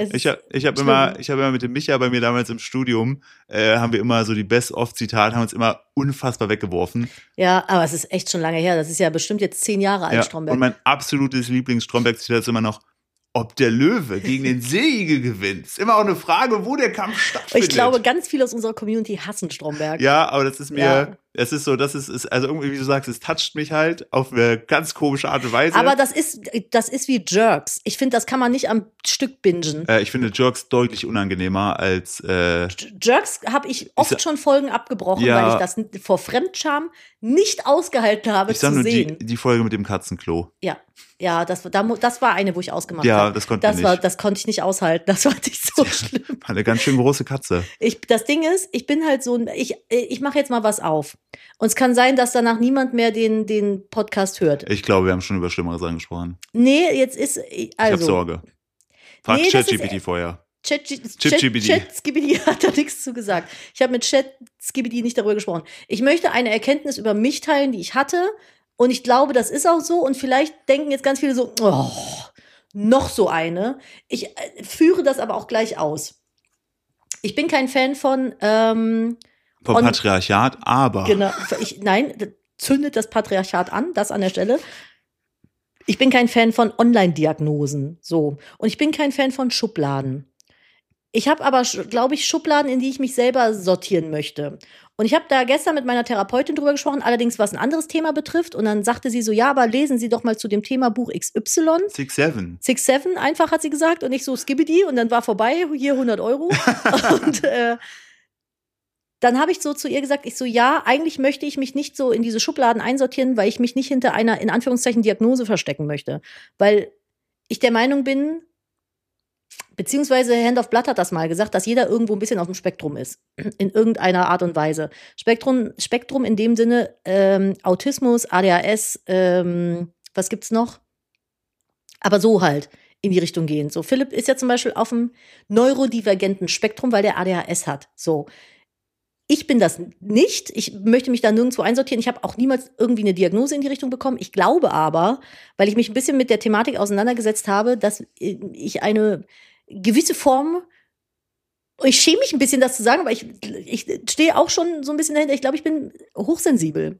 immer mit dem Micha bei mir damals im Studium, haben wir immer so die Best-of-Zitate, haben uns immer unfassbar weggeworfen. Ja, aber es ist echt schon lange her. Das ist ja bestimmt jetzt 10 Jahre alt, Stromberg. Und mein absolutes Lieblings-Stromberg-Zitat ist immer noch: Ob der Löwe gegen den Seeigel gewinnt, ist immer auch eine Frage, wo der Kampf stattfindet. Ich glaube, ganz viele aus unserer Community hassen Stromberg. Ja, aber das ist mir, es ist so, also irgendwie, wie du sagst, es toucht mich halt auf eine ganz komische Art und Weise. Aber das ist wie Jerks. Ich finde, das kann man nicht am Stück bingen. Ich finde Jerks deutlich unangenehmer als Jerks habe ich oft schon Folgen abgebrochen, weil ich das vor Fremdscham nicht ausgehalten habe zu sehen. Ich sag nur die Folge mit dem Katzenklo. Ja, das war eine, wo ich ausgemacht habe. Ja, das konnte ich nicht. Das konnte ich nicht aushalten. Das war nicht so schlimm. Eine ganz schön große Katze. Das Ding ist, ich bin halt so ich mache jetzt mal was auf. Und es kann sein, dass danach niemand mehr den Podcast hört. Ich glaube, wir haben schon über schlimmere Sachen gesprochen. Nee, jetzt ist, also. Ich habe Sorge. Frag ChatGPT vorher. ChatGPT hat da nichts zu gesagt. Ich habe mit ChatGPT nicht darüber gesprochen. Ich möchte eine Erkenntnis über mich teilen, die ich hatte. Und ich glaube, das ist auch so. Und vielleicht denken jetzt ganz viele so, noch so eine. Ich führe das aber auch gleich aus. Ich bin kein Fan von Patriarchat, aber. Genau. Nein, zündet das Patriarchat an, das an der Stelle. Ich bin kein Fan von Online-Diagnosen. So. Und ich bin kein Fan von Schubladen. Ich habe aber, glaube ich, Schubladen, in die ich mich selber sortieren möchte. Und ich habe da gestern mit meiner Therapeutin drüber gesprochen, allerdings was ein anderes Thema betrifft. Und dann sagte sie so, ja, aber lesen Sie doch mal zu dem Thema Buch XY. 6-7 einfach, hat sie gesagt. Und ich so, Skibidi. Und dann war vorbei, hier 100 Euro. Und dann habe ich so zu ihr gesagt, ja, eigentlich möchte ich mich nicht so in diese Schubladen einsortieren, weil ich mich nicht hinter einer, in Anführungszeichen, Diagnose verstecken möchte. Weil ich der Meinung bin, beziehungsweise Hand of Blood hat das mal gesagt, dass jeder irgendwo ein bisschen auf dem Spektrum ist. In irgendeiner Art und Weise. Spektrum in dem Sinne, Autismus, ADHS, was gibt's noch? Aber so halt in die Richtung gehen. So, Philipp ist ja zum Beispiel auf dem neurodivergenten Spektrum, weil der ADHS hat. So. Ich bin das nicht. Ich möchte mich da nirgendwo einsortieren. Ich habe auch niemals irgendwie eine Diagnose in die Richtung bekommen. Ich glaube aber, weil ich mich ein bisschen mit der Thematik auseinandergesetzt habe, dass ich eine gewisse Form, ich schäme mich ein bisschen, das zu sagen, aber ich stehe auch schon so ein bisschen dahinter. Ich glaube, ich bin hochsensibel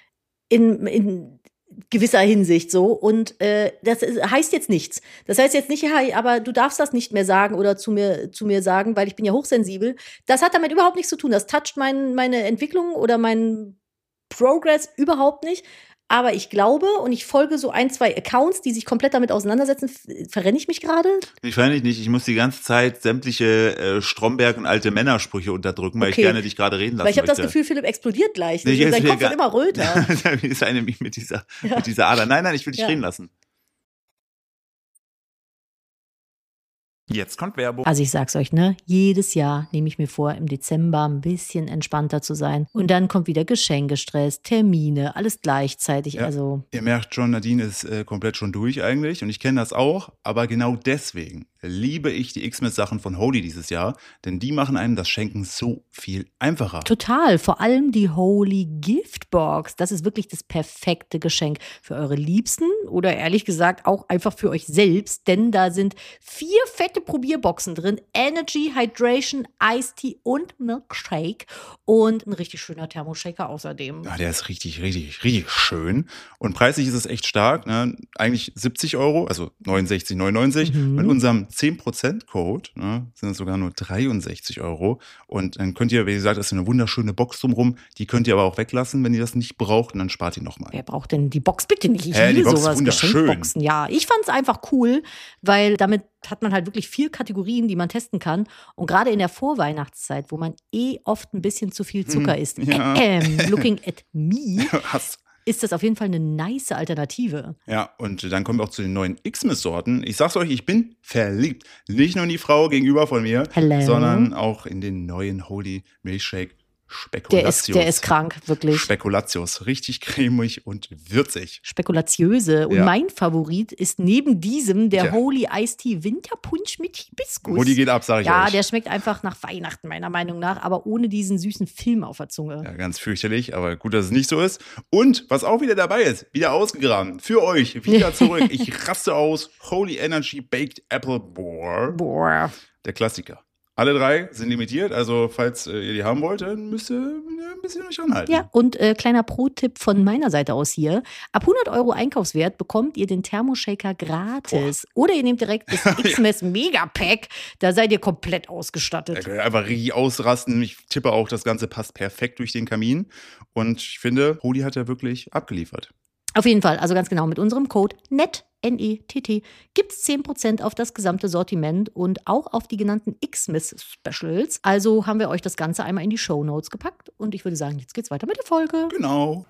in gewisser Hinsicht so. Und das heißt jetzt nichts. Das heißt jetzt nicht, ja, aber du darfst das nicht mehr sagen oder zu mir sagen, weil ich bin ja hochsensibel. Das hat damit überhaupt nichts zu tun. Das toucht meine Entwicklung oder meinen Progress überhaupt nicht. Aber ich glaube, und ich folge so 1, 2 Accounts, die sich komplett damit auseinandersetzen. Verrenne ich mich gerade? Ich verrenne dich nicht. Ich muss die ganze Zeit sämtliche Stromberg- und alte Männersprüche unterdrücken, weil ich gerne dich gerade reden lassen möchte. Weil ich habe das Gefühl, Philipp explodiert gleich. Sein Kopf wird immer röter. Wie ist eine mit dieser Ader? Nein, ich will dich reden lassen. Jetzt kommt Werbung. Also ich sag's euch, ne? Jedes Jahr nehme ich mir vor, im Dezember ein bisschen entspannter zu sein. Und dann kommt wieder Geschenkestress, Termine, alles gleichzeitig. Ja, also ihr merkt schon, Nadine ist komplett schon durch eigentlich. Und ich kenne das auch. Aber genau deswegen liebe ich die Xmas-Sachen von Holy dieses Jahr, denn die machen einem das Schenken so viel einfacher. Total, vor allem die Holy Gift Box. Das ist wirklich das perfekte Geschenk für eure Liebsten oder ehrlich gesagt auch einfach für euch selbst, denn da sind 4 fette Probierboxen drin. Energy, Hydration, Iced Tea und Milkshake und ein richtig schöner Thermoshaker außerdem. Ja, der ist richtig, richtig, richtig schön. Und preislich ist es echt stark. Ne? Eigentlich 70 Euro, also 69,99. Mit unserem 10%-Code sind es sogar nur 63 Euro. Und dann könnt ihr, wie gesagt, das ist eine wunderschöne Box drumherum. Die könnt ihr aber auch weglassen, wenn ihr das nicht braucht. Und dann spart ihr nochmal. Wer braucht denn die Box bitte nicht? Ich die liebe Box ist sowas, wunderschön. Geschenkboxen. Ja, ich fand es einfach cool, weil damit hat man halt wirklich 4 Kategorien, die man testen kann. Und gerade in der Vorweihnachtszeit, wo man oft ein bisschen zu viel Zucker isst, looking at me, ist das auf jeden Fall eine nice Alternative. Ja, und dann kommen wir auch zu den neuen Xmas-Sorten. Ich sag's euch, ich bin verliebt. Nicht nur in die Frau gegenüber von mir, sondern auch in den neuen Holy Milkshake Spekulatius. Der ist krank, wirklich. Spekulatius, richtig cremig und würzig. Spekulatiöse. Und mein Favorit ist neben diesem der Holy Iced Tea Winterpunsch mit Hibiskus. Die geht ab, sag ich euch. Ja, der schmeckt einfach nach Weihnachten, meiner Meinung nach, aber ohne diesen süßen Film auf der Zunge. Ja, ganz fürchterlich, aber gut, dass es nicht so ist. Und was auch wieder dabei ist, wieder ausgegraben, für euch, wieder zurück. Ich raste aus, Holy Energy Baked Apple Boar. Der Klassiker. Alle 3 sind limitiert, also falls ihr die haben wollt, dann müsst ihr ein bisschen euch anhalten. Ja, und kleiner Pro-Tipp von meiner Seite aus hier. Ab 100 Euro Einkaufswert bekommt ihr den Thermoshaker gratis. Oder ihr nehmt direkt das Xmas Megapack, da seid ihr komplett ausgestattet. Da könnt ihr einfach richtig ausrasten. Ich tippe auch, das Ganze passt perfekt durch den Kamin. Und ich finde, Holy hat ja wirklich abgeliefert. Auf jeden Fall, also ganz genau, mit unserem Code NETT, N-E-T-T, gibt es 10% auf das gesamte Sortiment und auch auf die genannten Xmas-Specials. Also haben wir euch das Ganze einmal in die Shownotes gepackt und ich würde sagen, jetzt geht's weiter mit der Folge. Genau.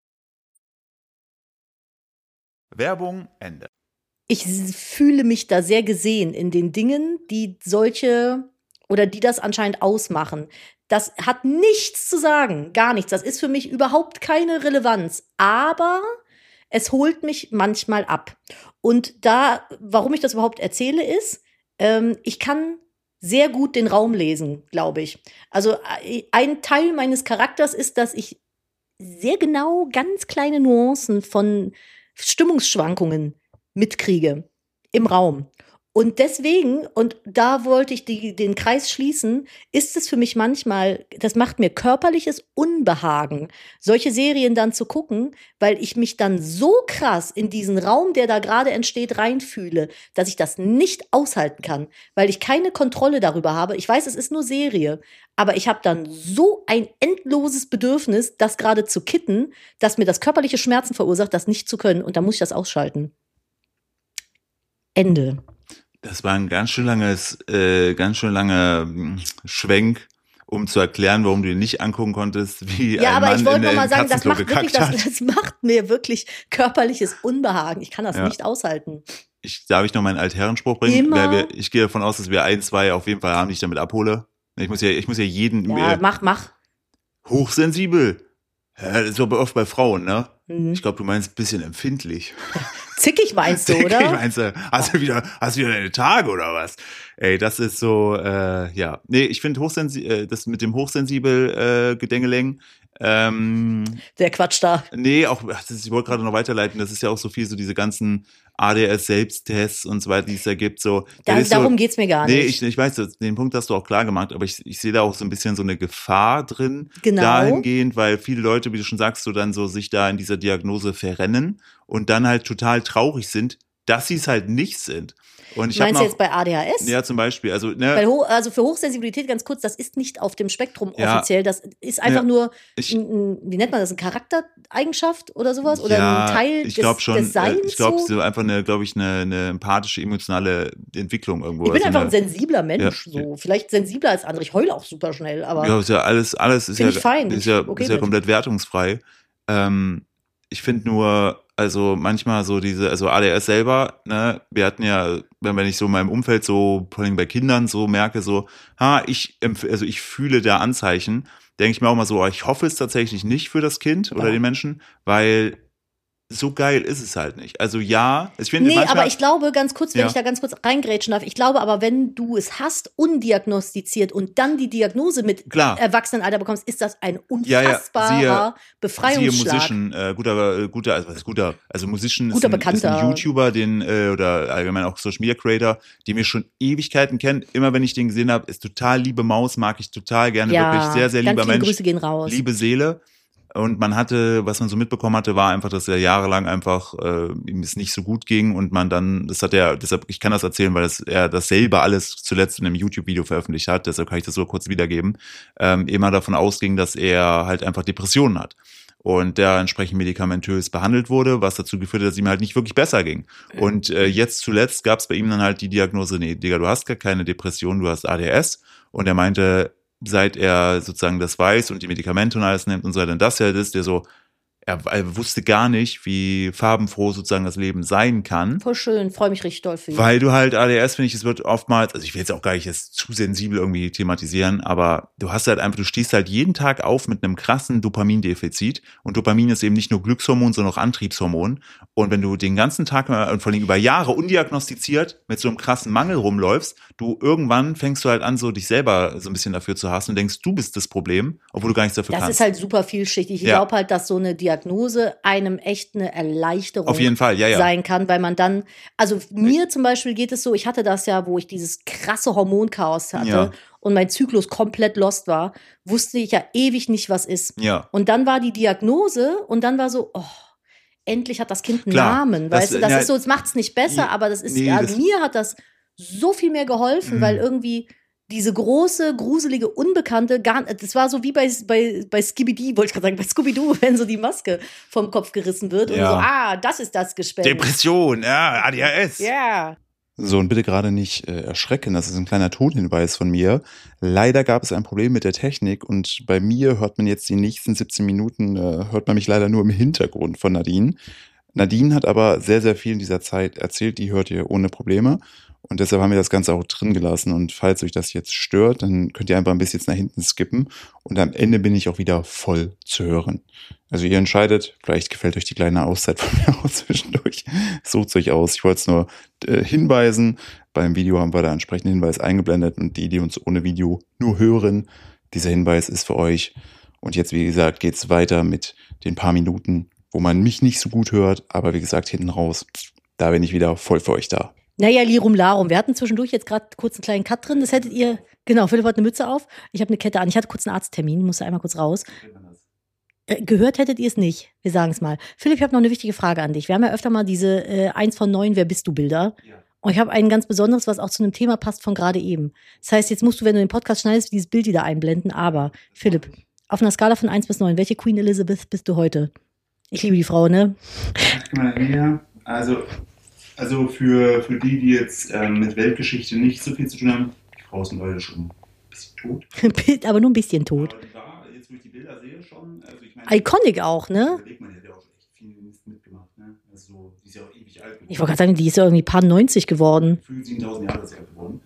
Werbung, Ende. Ich fühle mich da sehr gesehen in den Dingen, die solche oder die das anscheinend ausmachen. Das hat nichts zu sagen, gar nichts. Das ist für mich überhaupt keine Relevanz. Aber es holt mich manchmal ab. Und warum ich das überhaupt erzähle, ist, ich kann sehr gut den Raum lesen, glaube ich. Also ein Teil meines Charakters ist, dass ich sehr genau ganz kleine Nuancen von Stimmungsschwankungen mitkriege im Raum. Und deswegen, und da wollte ich den Kreis schließen, ist es für mich manchmal, das macht mir körperliches Unbehagen, solche Serien dann zu gucken, weil ich mich dann so krass in diesen Raum, der da gerade entsteht, reinfühle, dass ich das nicht aushalten kann, weil ich keine Kontrolle darüber habe. Ich weiß, es ist nur Serie, aber ich habe dann so ein endloses Bedürfnis, das gerade zu kitten, dass mir das körperliche Schmerzen verursacht, das nicht zu können. Und dann muss ich das ausschalten. Ende. Das war ein ganz schön langer Schwenk, um zu erklären, warum du ihn nicht angucken konntest, wie ja, ein aber Mann ich wollte in noch mal sagen, Katzenklo gekackt hat. das macht mir wirklich körperliches Unbehagen. Ich kann das nicht aushalten. Darf ich noch meinen Altherrenspruch bringen? Immer. Ich gehe davon aus, dass wir 1, 2 auf jeden Fall haben, die ich damit abhole. Ich muss ja jeden. Ja, mach. Hochsensibel. Ja, das ist aber oft bei Frauen, ne? Ich glaube, du meinst ein bisschen empfindlich. Zickig meinst du, oder? Zickig meinst du, hast du wieder deine Tage oder was? Ey, das ist so, ja. Nee, ich finde das mit dem hochsensibel Gedängeleng, der Quatsch da. Nee, auch, ich wollte gerade noch weiterleiten, das ist ja auch so viel, so diese ganzen ADS-Selbsttests und so weiter, die es da gibt. So, darum geht's mir gar nicht. Nee, ich weiß, den Punkt hast du auch klar gemacht, aber ich sehe da auch so ein bisschen so eine Gefahr drin, genau. Dahingehend, weil viele Leute, wie du schon sagst, so dann so sich da in dieser Diagnose verrennen und dann halt total traurig sind, dass sie es halt nicht sind. Und ich meinst du jetzt bei ADHS? Ja, zum Beispiel. Also, also für Hochsensibilität, ganz kurz, das ist nicht auf dem Spektrum offiziell. Das ist einfach nur, wie nennt man das, eine Charaktereigenschaft oder sowas? Oder ein Teil des Seins? Ich glaube, so einfach eine empathische, emotionale Entwicklung irgendwo. Ich bin einfach ein sensibler Mensch. So. Vielleicht sensibler als andere. Ich heule auch super schnell. Aber ja, ist ja alles ist ja, fein. Ist ja komplett wertungsfrei. Ich finde nur, also manchmal so also ADS selber, ne, wir hatten ja, wenn ich so in meinem Umfeld so, vor allem bei Kindern so merke, so, ich fühle da Anzeichen, denke ich mir auch mal so, ich hoffe es tatsächlich nicht für das Kind oder den Menschen, weil so geil ist es halt nicht. Also ja, ich finde Nee, manchmal, aber ich glaube, ganz kurz, wenn Ja. ich da ganz kurz reingrätschen darf, ich glaube aber, wenn du es hast, undiagnostiziert und dann die Diagnose mit Klar. Erwachsenenalter bekommst, ist das ein Ja, ja. unfassbarer Siehe Befreiungsschlag. Musician, also was ist guter? Also Musician Guter ist ein Bekannter. YouTuber, oder allgemein auch Social Media Creator, den wir schon Ewigkeiten kennen. Immer wenn ich den gesehen habe, ist total liebe Maus, mag ich total gerne, Ja, wirklich sehr, sehr ganz lieber liebe Mensch. Grüße gehen raus. Liebe Seele. Und was man so mitbekommen hatte, war einfach, dass er jahrelang einfach ihm es nicht so gut ging und man dann, deshalb, ich kann das erzählen, weil er das selber alles zuletzt in einem YouTube-Video veröffentlicht hat, deshalb kann ich das so kurz wiedergeben, immer davon ausging, dass er halt einfach Depressionen hat. Und der entsprechend medikamentös behandelt wurde, was dazu geführt hat, dass ihm halt nicht wirklich besser ging. Und jetzt zuletzt gab es bei ihm dann halt die Diagnose, nee, Digga, du hast gar keine Depression, du hast ADS. Und er meinte, seit er sozusagen das weiß und die Medikamente und alles nimmt und so weiter, das ja ist, er wusste gar nicht, wie farbenfroh sozusagen das Leben sein kann. Voll schön, freue mich richtig doll für ihn. Weil du halt ADS, finde ich, es wird oftmals, also ich will jetzt auch gar nicht jetzt zu sensibel irgendwie thematisieren, aber du stehst halt jeden Tag auf mit einem krassen Dopamindefizit und Dopamin ist eben nicht nur Glückshormon, sondern auch Antriebshormon und wenn du den ganzen Tag und vor allem über Jahre undiagnostiziert mit so einem krassen Mangel rumläufst, irgendwann fängst du halt an, so dich selber so ein bisschen dafür zu hassen und denkst, du bist das Problem, obwohl du gar nichts dafür Das kannst. ist halt super vielschichtig. Ich glaube halt, dass so eine Diagnose einem echt eine Erleichterung Auf jeden Fall, ja. sein kann, weil man dann, also mir zum Beispiel geht es so, ich hatte das ja, wo ich dieses krasse Hormonchaos hatte und mein Zyklus komplett lost war, wusste ich ja ewig nicht, was ist. Ja. Und dann war die Diagnose und dann war so, endlich hat das Kind einen Klar, Namen. Weißt du, das ist so, es macht es nicht besser, Nee, aber das ist, nee, also mir hat das so viel mehr geholfen, weil irgendwie diese große, gruselige, Unbekannte, das war so wie bei Skibidi, wollte ich gerade sagen, bei Scooby-Doo, wenn so die Maske vom Kopf gerissen wird und so, das ist das Gespenst. Depression, ja, ADHS. Ja. So, und bitte gerade nicht erschrecken, das ist ein kleiner Tonhinweis von mir. Leider gab es ein Problem mit der Technik und bei mir hört man jetzt die nächsten 17 Minuten, hört man mich leider nur im Hintergrund von Nadine. Nadine hat aber sehr, sehr viel in dieser Zeit erzählt, die hört ihr ohne Probleme. Und deshalb haben wir das Ganze auch drin gelassen. Und falls euch das jetzt stört, dann könnt ihr einfach ein bisschen jetzt nach hinten skippen. Und am Ende bin ich auch wieder voll zu hören. Also ihr entscheidet, vielleicht gefällt euch die kleine Auszeit von mir auch zwischendurch. Sucht euch aus. Ich wollte es nur hinweisen. Beim Video haben wir da entsprechenden Hinweis eingeblendet. Und die uns ohne Video nur hören, dieser Hinweis ist für euch. Und jetzt, wie gesagt, geht's weiter mit den paar Minuten, wo man mich nicht so gut hört. Aber wie gesagt, hinten raus, da bin ich wieder voll für euch da. Naja, Lirum Larum. Wir hatten zwischendurch jetzt gerade kurz einen kleinen Cut drin. Das hättet ihr, genau, Philipp hat eine Mütze auf. Ich habe eine Kette an. Ich hatte kurz einen Arzttermin, musste einmal kurz raus. Gehört hättet ihr es nicht. Wir sagen es mal. Philipp, ich habe noch eine wichtige Frage an dich. Wir haben ja öfter mal diese 1 von 9 Wer bist du Bilder. Ja. Und ich habe ein ganz besonderes, was auch zu einem Thema passt von gerade eben. Das heißt, jetzt musst du, wenn du den Podcast schneidest, dieses Bild wieder einblenden. Aber, Philipp, auf einer Skala von 1 bis 9, welche Queen Elizabeth bist du heute? Ich liebe die Frau, ne? Ja, also für die jetzt mit Weltgeschichte nicht so viel zu tun haben, die Frau ist leider schon ein bisschen tot. Aber nur ein bisschen tot. Aber die war, jetzt wo ich die Bilder sehe, schon, also ich meine, Iconic auch, ne? überlegt man, die hat ja auch echt viel mitgemacht, ne? Also die ist ja auch ewig alt geworden. Ich wollte gerade sagen, die ist ja irgendwie paar 90 geworden. 7000 Jahre ist sie alt geworden.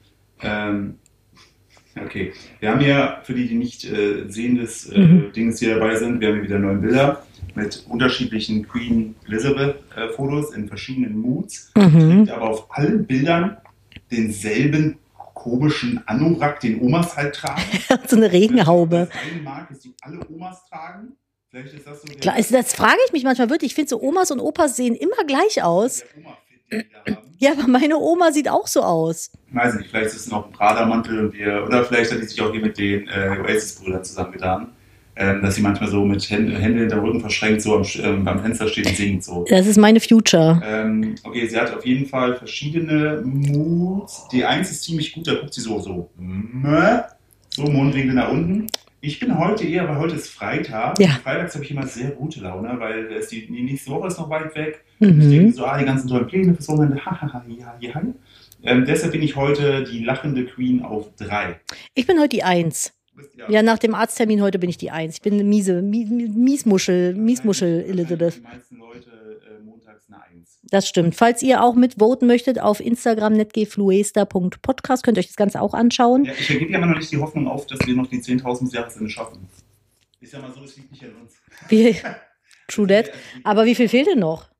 Okay, wir haben ja, für die nicht sehendes Dinges hier dabei sind, wir haben hier wieder 9 Bilder mit unterschiedlichen Queen Elizabeth Fotos in verschiedenen Moods. Trägt aber auf allen Bildern denselben komischen Anorak, den Omas halt tragen. So eine Regenhaube. Das eine Marke ist, die alle Omas tragen. Vielleicht ist das so Klar, das frage ich mich manchmal wirklich. Ich finde so, Omas und Opas sehen immer gleich aus. der Oma-Fit, den wir haben. Ja, aber meine Oma sieht auch so aus. Ich weiß nicht, vielleicht ist es noch ein Prada-Mantel oder vielleicht hat die sich auch hier mit den Oasis-Brüdern zusammengetan. Dass sie manchmal so mit Hände hinter Rücken verschränkt so beim Fenster steht und singt so. Das ist meine Future. Okay, sie hat auf jeden Fall verschiedene Moods. Die eins ist ziemlich gut, da guckt sie so Mundwinkel nach unten. Ich bin heute eher, weil heute ist Freitag. Ja. Freitags habe ich immer sehr gute Laune, weil die nächste Woche ist noch weit weg. Ich denke so, die ganzen tollen Pläne fürs Wochenende, deshalb bin ich heute die lachende Queen auf 3. Ich bin heute die 1. Ja, nach dem Arzttermin heute bin ich die 1. Ich bin eine Miesmuschel Elizabeth. Die meisten Leute montags eine 1. Das stimmt. Falls ihr auch mitvoten möchtet, auf Instagram netgefluester.podcast könnt ihr euch das Ganze auch anschauen. Ja, ich gebe ja immer noch nicht die Hoffnung auf, dass wir noch die 10.000 bis Jahresende schaffen. Ist ja mal so, es liegt nicht an uns. True that. Aber wie viel fehlt denn noch?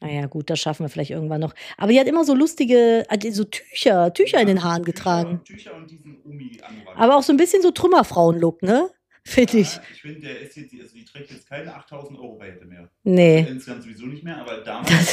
Naja, gut, das schaffen wir vielleicht irgendwann noch. Aber die hat immer so lustige, so Tücher in den Haaren getragen. Tücher und diesen Umi-Anorak. Aber auch so ein bisschen so Trümmerfrauen-Look, ne? Finde ich. Ich finde, der ist jetzt, also die trägt jetzt keine 8.000 Euro Werte mehr. Nee. Also insgesamt sowieso nicht mehr, aber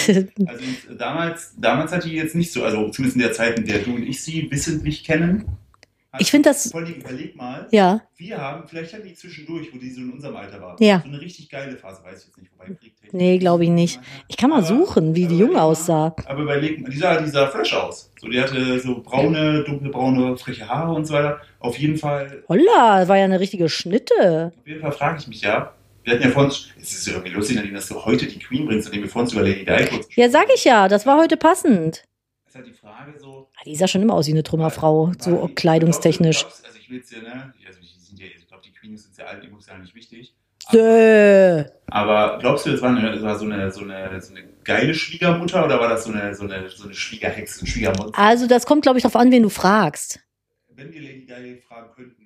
damals hat die jetzt nicht so, also zumindest in der Zeit, in der du und ich sie wissentlich kennen. Ich finde das. Vor allem, überleg mal, Ja. wir haben, vielleicht hatten die zwischendurch, wo die so in unserem Alter war, Ja. so eine richtig geile Phase, weiß ich jetzt nicht, wobei Krieg. Nee, glaube ich nicht. Ich kann mal suchen, wie die Junge aussah. Aber überleg mal, die sah fresh aus. So, die hatte so braune, dunkelbraune, freche Haare und so weiter. Auf jeden Fall. Holla, war ja eine richtige Schnitte. Auf jeden Fall frage ich mich ja. Wir hatten ja vorhin, es ist ja irgendwie lustig, Nadine, dass du heute die Queen bringst, nachdem wir vorhin über Lady Di kurz. Ja, sag ich ja, das war heute passend. Das ist halt die Frage so. Die sah schon immer aus wie eine Trümmerfrau, so kleidungstechnisch. Also ich will jetzt ja, ne? Also ich glaube, die Queen sind ja alt, emotional nicht wichtig. Aber glaubst du, das war so eine geile Schwiegermutter oder war das so eine Schwiegerhexe, ein Schwiegermonster? Also das kommt, glaube ich, darauf an, wen du fragst. Wenn wir Lady Di fragen könnten.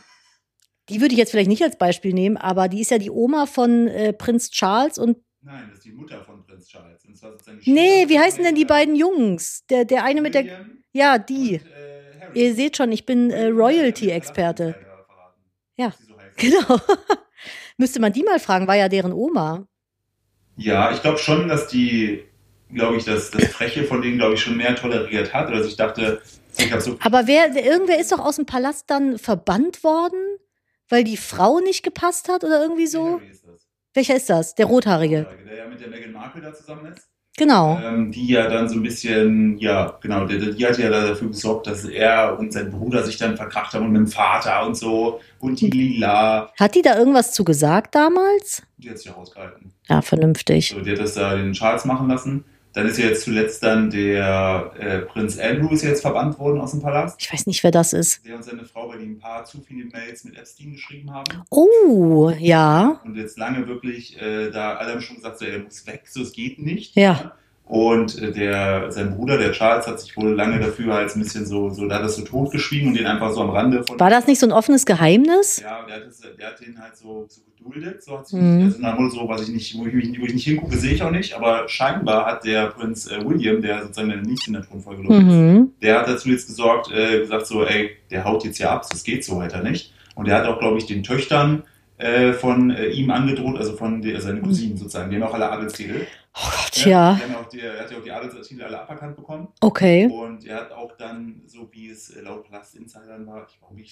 Die würde ich jetzt vielleicht nicht als Beispiel nehmen, aber die ist ja die Oma von Prinz Charles und. Nein, das ist die Mutter von Prinz Charles. Und zwar sozusagen Nee, wie heißen denn die beiden Jungs? Der eine mit der. Ja, die. Und, Ihr seht schon, ich bin Royalty-Experte. Ja, genau. Müsste man die mal fragen, war ja deren Oma. Ja, ich glaube schon, dass die, glaube ich, das Freche von denen, glaube ich, schon mehr toleriert hat. Also ich dachte, ich habe so. Aber irgendwer ist doch aus dem Palast dann verbannt worden, weil die Frau nicht gepasst hat oder irgendwie so? Welcher ist das? Der Rothaarige. Der ja mit der Meghan Markle da zusammen ist. Genau. Die ja dann so ein bisschen, ja, genau, die hat ja dafür gesorgt, dass er und sein Bruder sich dann verkracht haben und mit dem Vater und so und die Lila. Hat die da irgendwas zu gesagt damals? Die hat sich ja rausgehalten. Ja, vernünftig. So, die hat das da den Charles machen lassen. Dann ist ja jetzt zuletzt dann der Prinz Andrew ist ja jetzt verbannt worden aus dem Palast. Ich weiß nicht, wer das ist. Der und seine Frau, weil die ein paar zu viele Mails mit Epstein geschrieben haben. Oh, ja. Und jetzt lange wirklich, da alle haben schon gesagt, so, er muss weg, so es geht nicht. Ja. Und sein Bruder, der Charles, hat sich wohl lange dafür als ein bisschen so da hat das so totgeschwiegen und den einfach so am Rande von. War das nicht so ein offenes Geheimnis? Ja, der hat den halt so geduldet. So hat sich also nach dem Motto so, wo ich nicht hingucke, sehe ich auch nicht. Aber scheinbar hat der Prinz William, der sozusagen der nächste in der Thronfolge ist, der hat dazu jetzt gesagt so, ey, der haut jetzt hier ab, das geht so weiter nicht. Und der hat auch, glaube ich, den Töchtern von ihm angedroht, also seine Cousinen sozusagen, die haben auch alle Adelstitel. Oh Gott, ja. Er hat ja auch die Adelstitel alle aberkannt bekommen. Okay. Und er hat auch dann, so wie es laut Palast-Insidern war,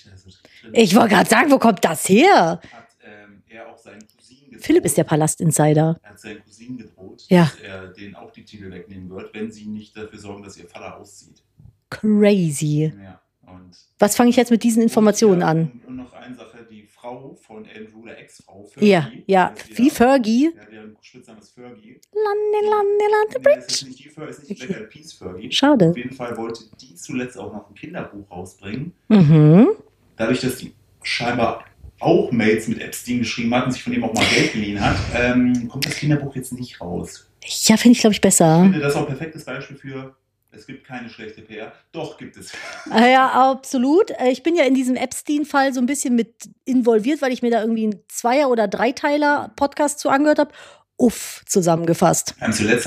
ich wollte gerade sagen, wo kommt das her? Hat er auch seinen Cousinen gedroht. Philipp ist der Palast-Insider. Er hat seinen Cousinen gedroht, ja, dass er denen auch die Titel wegnehmen wird, wenn sie nicht dafür sorgen, dass ihr Vater auszieht. Crazy. Ja, und was fange ich jetzt mit diesen Informationen an? Und noch eine Sache, die Frau von Andrew, der Ex-Frau, Fergie. Ja, wie Fergie? Ja, deren Spitzname ist Fergie. Lande, Bridge. Das ist nicht die Fergie, ist nicht Black Eyed Peas Fergie. Schade. Auf jeden Fall wollte die zuletzt auch noch ein Kinderbuch rausbringen. Dadurch, dass die scheinbar auch Mails mit Epstein geschrieben hat und sich von ihm auch mal Geld geliehen hat, kommt das Kinderbuch jetzt nicht raus. Ja, finde ich, glaube ich, besser. Ich finde das auch ein perfektes Beispiel für, es gibt keine schlechte PR. Doch, gibt es. Ja, absolut. Ich bin ja in diesem Epstein-Fall so ein bisschen mit involviert, weil ich mir da irgendwie einen 2er- oder 3-Teiler-Podcast zu angehört habe. Zusammengefasst. Wir haben zuletzt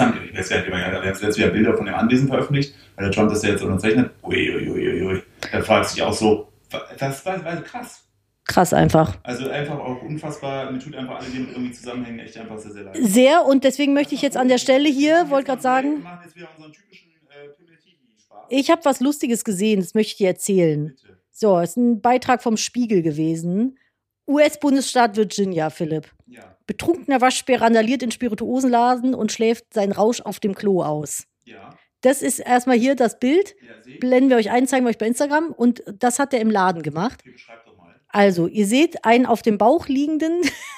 wieder Bilder von dem Anwesen veröffentlicht, weil der Trump das ja jetzt unterzeichnet. Uiuiuiui. Da fragt sich auch so, das war krass. Krass einfach. Also einfach auch unfassbar, mir tut einfach alle, die mit irgendwie zusammenhängen, echt einfach sehr, sehr leid. Sehr, und deswegen möchte ich jetzt an der Stelle hier, wollte gerade sagen, wir machen jetzt wieder unseren typischen Pimmel-Tiki-Spaß. Ich habe was Lustiges gesehen, das möchte ich dir erzählen. Bitte. So, es ist ein Beitrag vom Spiegel gewesen. US-Bundesstaat Virginia, Philipp. Ja. Betrunkener Waschbär randaliert in Spirituosenladen und schläft seinen Rausch auf dem Klo aus. Ja. Das ist erstmal hier das Bild. Ja, blenden wir euch ein, zeigen wir euch bei Instagram. Und das hat er im Laden gemacht. Okay, beschreib doch mal. Also, ihr seht einen auf dem Bauch liegenden,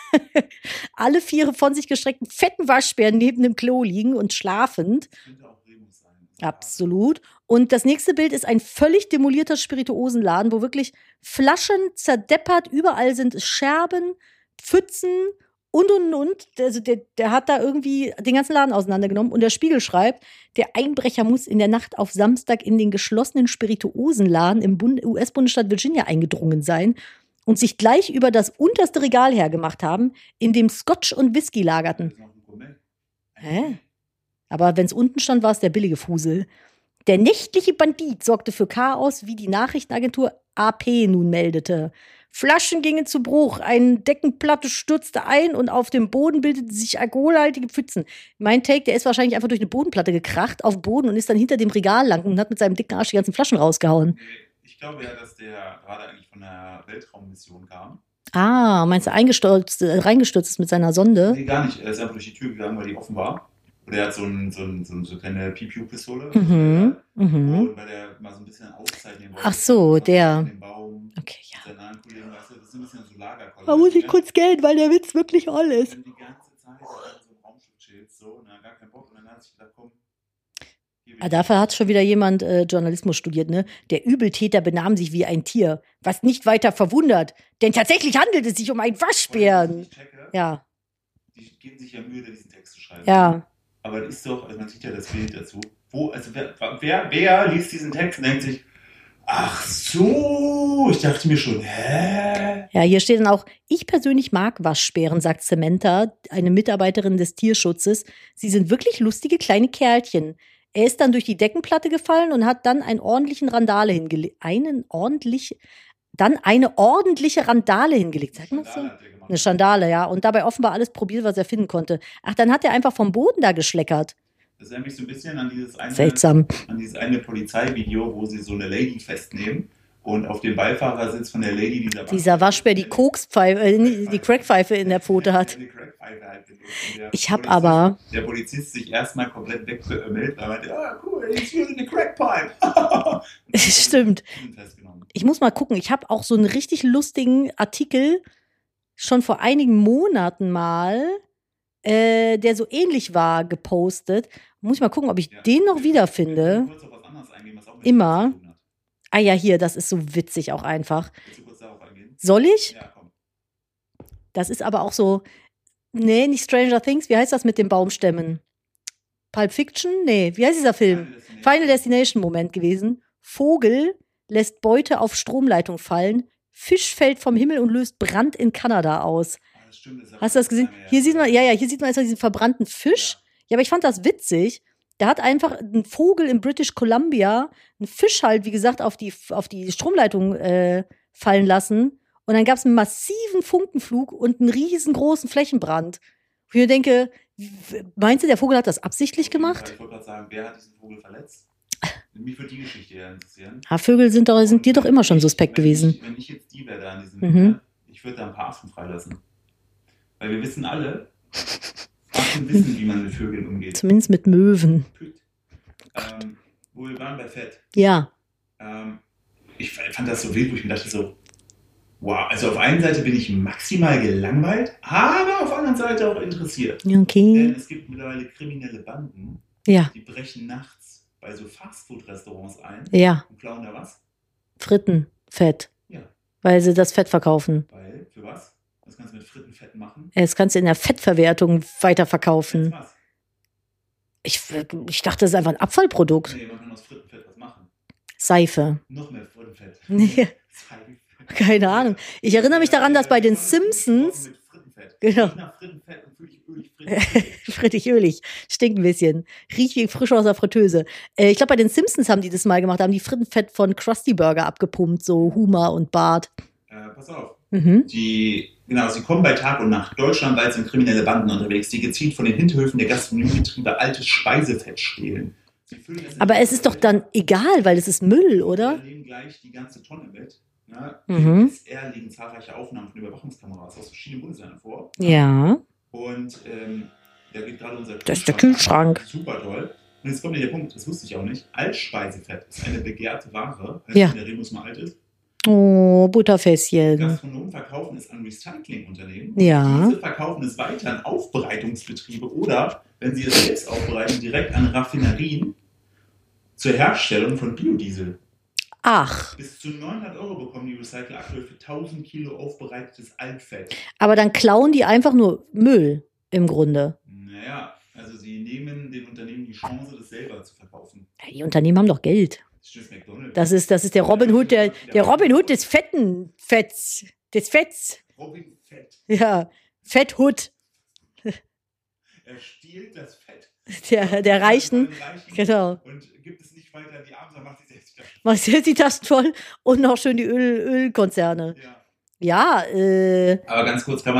alle 4 von sich gestreckten, fetten Waschbär neben dem Klo liegen und schlafend. Das könnte auch Remus sein. Absolut. Und das nächste Bild ist ein völlig demolierter Spirituosenladen, wo wirklich Flaschen zerdeppert, überall sind Scherben, Pfützen und. Also der hat da irgendwie den ganzen Laden auseinandergenommen. Und der Spiegel schreibt, der Einbrecher muss in der Nacht auf Samstag in den geschlossenen Spirituosenladen im US-Bundesstaat Virginia eingedrungen sein und sich gleich über das unterste Regal hergemacht haben, in dem Scotch und Whisky lagerten. Das ist noch ein Gourmet. Hä? Aber wenn es unten stand, war es der billige Fusel. Der nächtliche Bandit sorgte für Chaos, wie die Nachrichtenagentur AP nun meldete. Flaschen gingen zu Bruch, eine Deckenplatte stürzte ein und auf dem Boden bildeten sich alkoholhaltige Pfützen. Mein Take, der ist wahrscheinlich einfach durch eine Bodenplatte gekracht auf den Boden und ist dann hinter dem Regal lang und hat mit seinem dicken Arsch die ganzen Flaschen rausgehauen. Ich glaube ja, dass der gerade eigentlich von einer Weltraummission kam. Ah, meinst du reingestürzt ist mit seiner Sonde? Nee, gar nicht. Er ist einfach durch die Tür gegangen, weil die offen war. Und er hat so eine kleine Piu-Piu-Pistole. Mhm. Und weil er mal so ein bisschen Auszeit nehmen wollte. Ach so, der. Den Baum, okay, ja. seinen anderen Kollegen, weißt du, das ist ein bisschen so Lagerkoller. Da muss ich kurz gehen, weil der Witz wirklich all ist. Wenn du die ganze Zeit in so einem Raumschiff chillst, so, und dann gar keinen Bock. Und dann hat sich gedacht, komm. Dafür hat schon wieder jemand Journalismus studiert, ne? Der Übeltäter benahm sich wie ein Tier, was nicht weiter verwundert. Denn tatsächlich handelt es sich um einen Waschbären. Ja. Die geben sich ja Mühe, diesen Text zu schreiben. Ja. Aber das ist doch, also man sieht ja das Bild dazu. Wer liest diesen Text und denkt sich, ach so, ich dachte mir schon, hä? Ja, hier steht dann auch, ich persönlich mag Waschbären, sagt Samantha, eine Mitarbeiterin des Tierschutzes. Sie sind wirklich lustige kleine Kerlchen. Er ist dann durch die Deckenplatte gefallen und hat dann einen ordentlichen Randale hingelegt. Eine ordentliche Randale hingelegt. Sagt man das so? Eine Schandale, ja. Und dabei offenbar alles probiert, was er finden konnte. Ach, dann hat er einfach vom Boden da geschleckert. Das erinnert mich so ein bisschen an dieses eine Polizeivideo, wo sie so eine Lady festnehmen und auf dem Beifahrersitz von der Lady dieser Waschbär die die Crackpfeife in der Pfote hat. Ich habe aber... Der Polizist sich erstmal komplett wegbeömmelt, weil er meinte, cool, he's using a crackpipe. Stimmt. Ich muss mal gucken, ich habe auch so einen richtig lustigen Artikel schon vor einigen Monaten mal, der so ähnlich war, gepostet. Muss ich mal gucken, ob ich den noch wiederfinde. Immer. Ah ja, hier, das ist so witzig auch einfach. Soll ich? Ja, komm. Das ist aber auch so, nee, nicht Stranger Things, wie heißt das mit den Baumstämmen? Pulp Fiction? Nee, wie heißt dieser Film? Final Destination Moment gewesen. Vogel lässt Beute auf Stromleitung fallen, Fisch fällt vom Himmel und löst Brand in Kanada aus. Hast du das gesehen? Hier sieht man jetzt diesen verbrannten Fisch. Ja, aber ich fand das witzig. Da hat einfach ein Vogel in British Columbia einen Fisch halt, wie gesagt, auf die Stromleitung fallen lassen. Und dann gab es einen massiven Funkenflug und einen riesengroßen Flächenbrand. Wo ich mir denke, meinst du, der Vogel hat das absichtlich gemacht? Ich wollte gerade sagen, wer hat diesen Vogel verletzt? Mich würde die Geschichte eher interessieren. Vögel sind dir doch immer schon suspekt gewesen. Wenn ich jetzt die wäre da in diesem ich würde da ein paar Affen freilassen. Weil wir wissen alle, Affen wissen, wie man mit Vögeln umgeht. Zumindest mit Möwen. Wo wir waren bei Fett. Ja. Ich fand das so wild, wo ich mir dachte so, wow, also auf einer Seite bin ich maximal gelangweilt, aber auf der anderen Seite auch interessiert. Okay. Denn es gibt mittlerweile kriminelle Banden, die brechen nachts bei so Fastfood-Restaurants ein und klauen da was? Frittenfett. Ja. Weil sie das Fett verkaufen. Weil, für was? Was kannst du mit Frittenfett machen? Das kannst du in der Fettverwertung weiterverkaufen. Was? Ich dachte, das ist einfach ein Abfallprodukt. Nee, man kann aus Frittenfett was machen. Seife. Noch mehr Frittenfett. Nee. Keine Ahnung. Ich erinnere mich daran, dass bei den Simpsons. Genau. Frittig ölig. Stinkt ein bisschen. Riecht wie frisch aus der Fritteuse. Ich glaube, bei den Simpsons haben die das mal gemacht. Da haben die Frittenfett von Krusty Burger abgepumpt. So Homer und Bart. Pass auf. Sie kommen bei Tag und Nacht. Deutschlandweit sind kriminelle Banden unterwegs, die gezielt von den Hinterhöfen der Gastronomiebetriebe altes Speisefett stehlen. Aber es ist doch dann egal, weil es ist Müll, oder? Sie nehmen gleich die ganze Tonne mit. Im SR liegen zahlreiche Aufnahmen von Überwachungskameras aus verschiedenen Bundesländern vor. Ja. Und da geht gerade unser Das ist der Kühlschrank. Super toll. Und jetzt kommt der Punkt, das wusste ich auch nicht. Altspeisefett ist eine begehrte Ware, heißt ja. In der Remus mal alt ist. Oh, Butterfässchen. Gastronomen verkaufen es an Recyclingunternehmen. Ja. Diese verkaufen es weiter an Aufbereitungsbetriebe oder, wenn sie es selbst aufbereiten, direkt an Raffinerien zur Herstellung von Biodiesel. Ach. Bis zu 900 € bekommen die Recycler aktuell für 1000 Kilo aufbereitetes Altfett. Aber dann klauen die einfach nur Müll im Grunde. Naja, also sie nehmen den Unternehmen die Chance, das selber zu verkaufen. Die Unternehmen haben doch Geld. Das ist der Robin Hood, der Robin Hood des Fetts. Robin Fett. Ja, Fetthood. Er stiehlt das Fett der Reichen. von den Reichen Genau. und gibt es nicht weiter an die Armen, sondern macht sich selbst die Taschen. Mach jetzt die Taschen voll und noch schön die Ölkonzerne. Ja. Ja, Aber ganz kurz, kann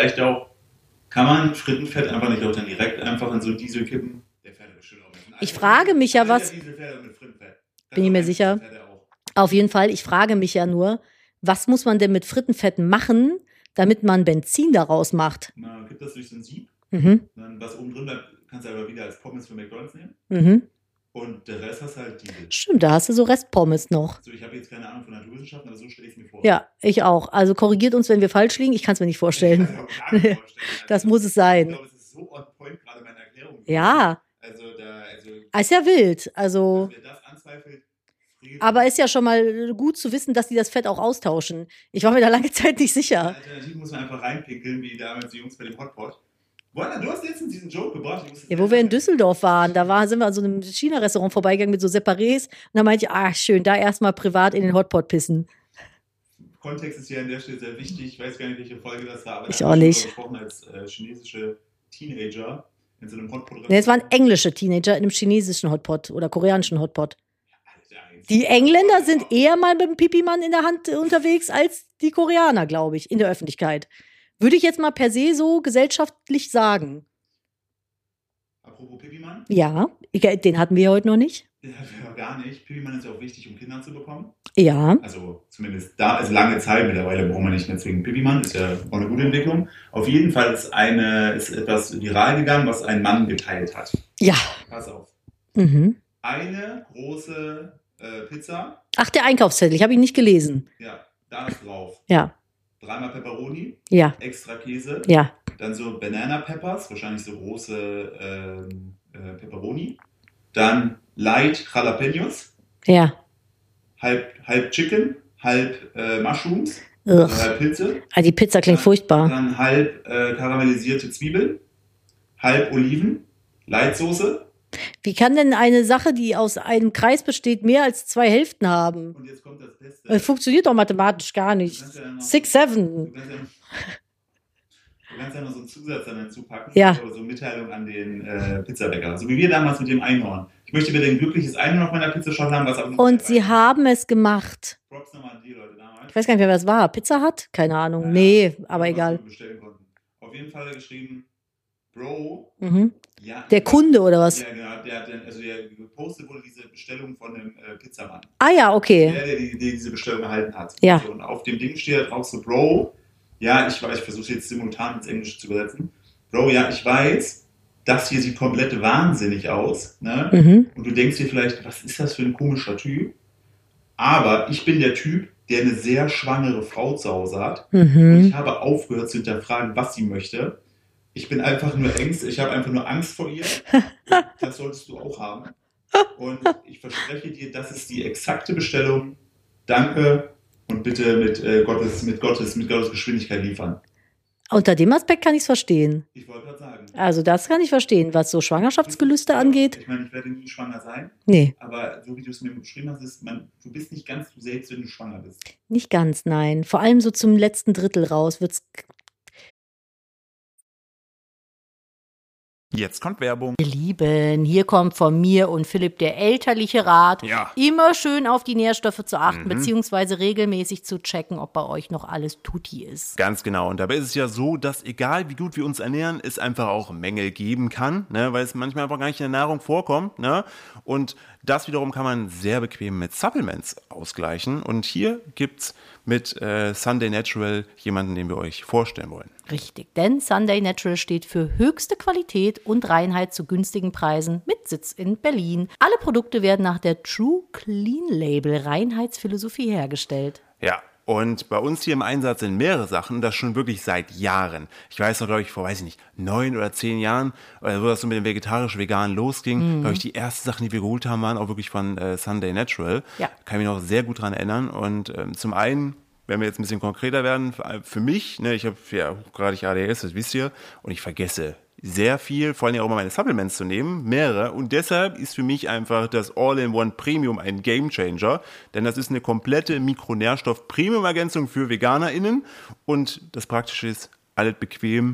man Frittenfett einfach nicht auch dann direkt einfach in so einen Diesel kippen? Der fährt ja bestimmt auch mit. Ich frage mich ja, was- Diesel fährt auch mit Frittenfett. Bin ich mir sicher. Auf jeden Fall, ich frage mich ja nur, was muss man denn mit Frittenfett machen, damit man Benzin daraus macht? Na, gibt das durch so ein Sieb. Mhm. Dann, was oben drin bleibt, kannst du aber wieder als Pommes für McDonalds nehmen. Mhm. Und der Rest hast du halt Diesel. Stimmt, da hast du so Restpommes noch. So, ich habe jetzt keine Ahnung von Naturwissenschaften, aber so stelle ich es mir vor. Ja, ich auch. Also korrigiert uns, wenn wir falsch liegen. Ich kann es mir nicht Ich vorstellen. kann es mir auch gar nicht vorstellen. Das Also, muss es Ich sein. glaube, es ist so on point, gerade meine Erklärung. Ja, Also, ist ja wild. Also, wer das anzweifelt, friert. aber ist ja schon mal gut zu wissen, dass die das Fett auch austauschen. Ich war mir da lange Zeit nicht sicher. Alternativ muss man einfach reinpinkeln, wie damals die Jungs bei dem Hotpot. Woher, du hast letztens diesen Joke gebracht. Ich wusste Ja, wo nicht, wir in Düsseldorf waren, sind wir an so einem China-Restaurant vorbeigegangen mit so Separés. Und da meinte ich, schön, da erstmal privat in den Hotpot pissen. Kontext ist hier an der Stelle sehr wichtig. Ich weiß gar nicht, welche Folge das war, aber Ich da auch haben wir nicht. schon darüber gesprochen als chinesische Teenager in so einem Hotpot. Ne, es waren englische Teenager in einem chinesischen Hotpot oder koreanischen Hotpot. Alter, Die Engländer sind eher mal mit dem Pipi-Mann in der Hand unterwegs als die Koreaner, glaube ich, in der Öffentlichkeit. Würde ich jetzt mal per se so gesellschaftlich sagen. Apropos Pipi-Mann, Ja, den hatten wir heute noch nicht. den hatten wir gar nicht. Pipi-Mann ist ja auch wichtig, um Kinder zu bekommen. Ja, Also zumindest da ist lange Zeit, mittlerweile braucht man nicht mehr zwingend Pipi-Mann, ist ja auch eine gute Entwicklung. Auf jeden Fall ist etwas viral gegangen, was ein Mann geteilt hat. ja. Pass auf. Mhm. Eine große Pizza, Ach, der Einkaufszettel, ich habe ihn nicht gelesen. ja, da ist drauf. Ja, 3-mal Pepperoni, ja, extra Käse, ja. dann so Banana Peppers, wahrscheinlich so große Pepperoni, dann Light Jalapenos, Ja. halb Chicken, halb Mushrooms, Ugh. halb Pilze, Die Pizza klingt furchtbar. dann halb karamellisierte Zwiebeln, halb Oliven, Lightsoße Wie kann denn eine Sache, die aus einem Kreis besteht, mehr als 2 Hälften haben? und jetzt kommt das Beste. Das funktioniert doch mathematisch gar nicht. Du kannst ja noch- 6, Du 7. kannst ja noch so einen Zusatz dann hinzupacken, Ja. so Mitteilung an den Pizzabäcker. So wie wir damals mit dem Einhorn. Ich möchte bitte ein glückliches Einhorn auf meiner Pizza schon haben, was aber nicht Und dabei sie ist. haben es gemacht. Props nochmal an die Leute damals. Ich weiß gar nicht mehr, wer es war. Pizza Hut? Keine Ahnung. Ja, Nee, aber was egal. wir bestellen konnten. Auf jeden Fall hat er geschrieben, Bro, Mhm. ja. Der Kunde oder was? Ja, genau. Der gepostet wurde diese Bestellung von einem Pizzamann. Ah ja, okay. Der diese Bestellung erhalten hat. Ja. So, und auf dem Ding steht halt auch so, Bro, ja, ich versuche jetzt simultan ins Englische zu übersetzen. Bro, ja, ich weiß, das hier sieht komplett wahnsinnig aus. Ne? Mhm. Und du denkst dir vielleicht, was ist das für ein komischer Typ? Aber ich bin der Typ, der eine sehr schwangere Frau zu Hause hat. Und Mhm. ich habe aufgehört zu hinterfragen, was sie möchte. Ich bin einfach nur ich habe einfach nur Angst vor ihr. Und das solltest du auch haben. Und ich verspreche dir, das ist die exakte Bestellung. Danke und bitte mit Gottes Geschwindigkeit liefern. Unter dem Aspekt kann ich es verstehen. Ich wollte gerade sagen. Also das kann ich verstehen, was so Schwangerschaftsgelüste angeht. Ich meine, ich werde nie schwanger sein, Nee, aber so wie du es mir beschrieben hast, du bist nicht ganz du selbst, wenn du schwanger bist. nicht ganz, nein. Vor allem so zum letzten Drittel raus wird's. Jetzt kommt Werbung. Ihr Lieben, hier kommt von mir und Philipp der elterliche Rat. Ja. Immer schön auf die Nährstoffe zu achten, Mhm. beziehungsweise regelmäßig zu checken, ob bei euch noch alles tutti ist. Ganz genau. Und dabei ist es ja so, dass egal wie gut wir uns ernähren, es einfach auch Mängel geben kann, ne, weil es manchmal einfach gar nicht in der Nahrung vorkommt. Ne? Und das wiederum kann man sehr bequem mit Supplements ausgleichen. Und hier gibt's mit Sunday Natural jemanden, den wir euch vorstellen wollen. Richtig, denn Sunday Natural steht für höchste Qualität und Reinheit zu günstigen Preisen mit Sitz in Berlin. Alle Produkte werden nach der True Clean Label Reinheitsphilosophie hergestellt. Ja. Und bei uns hier im Einsatz sind mehrere Sachen, das schon wirklich seit Jahren. Ich weiß noch, glaube ich, vor, 9 oder 10 Jahren, wo das so mit dem vegetarisch-vegan losging, glaube ich, die ersten Sachen, die wir geholt haben, waren auch wirklich von Sunday Natural. Ja. Kann mich noch sehr gut dran erinnern. Und zum einen, wenn wir jetzt ein bisschen konkreter werden, für mich, ne, ich habe ja gerade ADHS, das wisst ihr, und ich vergesse sehr viel, vor allem auch immer meine Supplements zu nehmen, mehrere. Und deshalb ist für mich einfach das All-in-One Premium ein Gamechanger, denn das ist eine komplette Mikronährstoff-Premium-Ergänzung für VeganerInnen. Und das Praktische ist, alles bequem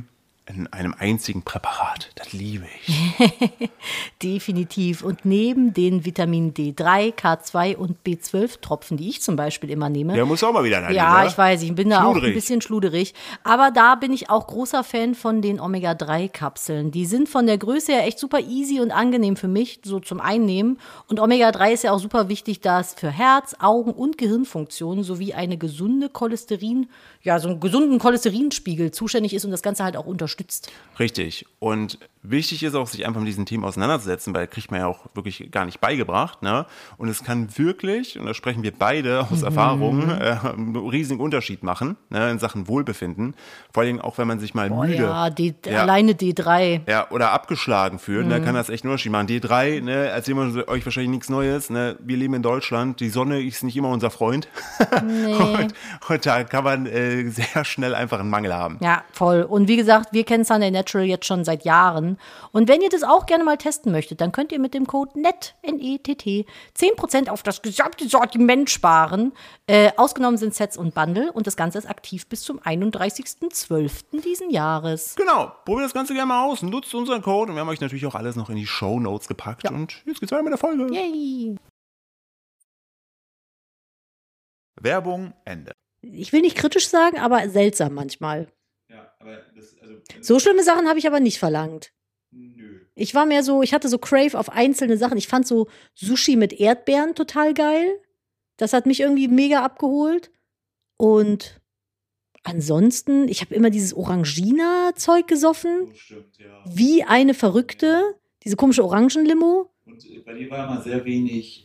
in einem einzigen Präparat. Das liebe ich. Definitiv. Und neben den Vitamin D3, K2 und B12-Tropfen, die ich zum Beispiel immer nehme. Der muss auch mal wieder rein. Ja, oder? ich weiß, ich bin da auch ein Schluderig. bisschen schluderig. Aber da bin ich auch großer Fan von den Omega-3-Kapseln. Die sind von der Größe her echt super easy und angenehm für mich, so zum Einnehmen. Und Omega-3 ist ja auch super wichtig, da es für Herz, Augen und Gehirnfunktionen sowie eine gesunde so einen gesunden Cholesterinspiegel zuständig ist und das Ganze halt auch unterstützt. Richtig. Und wichtig ist auch, sich einfach mit diesen Themen auseinanderzusetzen, weil das kriegt man ja auch wirklich gar nicht beigebracht. Ne? Und es kann wirklich, und da sprechen wir beide aus Erfahrung, einen riesigen Unterschied machen, ne, in Sachen Wohlbefinden. Vor allem auch, wenn man sich mal müde Alleine D3. ja, oder abgeschlagen fühlt, da kann das echt einen Unterschied machen. D3, ne, erzählen wir euch wahrscheinlich nichts Neues. Ne? Wir leben in Deutschland, die Sonne ist nicht immer unser Freund. Nee. und da kann man sehr schnell einfach einen Mangel haben. Ja, voll. Und wie gesagt, wir kennen Sunday Natural jetzt schon seit Jahren. Und wenn ihr das auch gerne mal testen möchtet, dann könnt ihr mit dem Code NETT, N-E-T-T, 10% auf das gesamte Sortiment sparen. Ausgenommen sind Sets und Bundle. Und das Ganze ist aktiv bis zum 31.12. diesen Jahres. Genau, probiert das Ganze gerne mal aus, nutzt unseren Code und wir haben euch natürlich auch alles noch in die Shownotes gepackt. Ja. Und jetzt geht's weiter mit der Folge. Yay! Werbung, Ende. Ich will nicht kritisch sagen, aber seltsam manchmal. Ja, aber das, also. So schlimme Sachen habe ich aber nicht verlangt. Nö. Ich hatte so Crave auf einzelne Sachen. Ich fand so Sushi mit Erdbeeren total geil. Das hat mich irgendwie mega abgeholt. Und ansonsten, ich habe immer dieses Orangina-Zeug gesoffen. Oh, stimmt, ja. Wie eine Verrückte. Diese komische Orangenlimo. Und bei dir war immer sehr wenig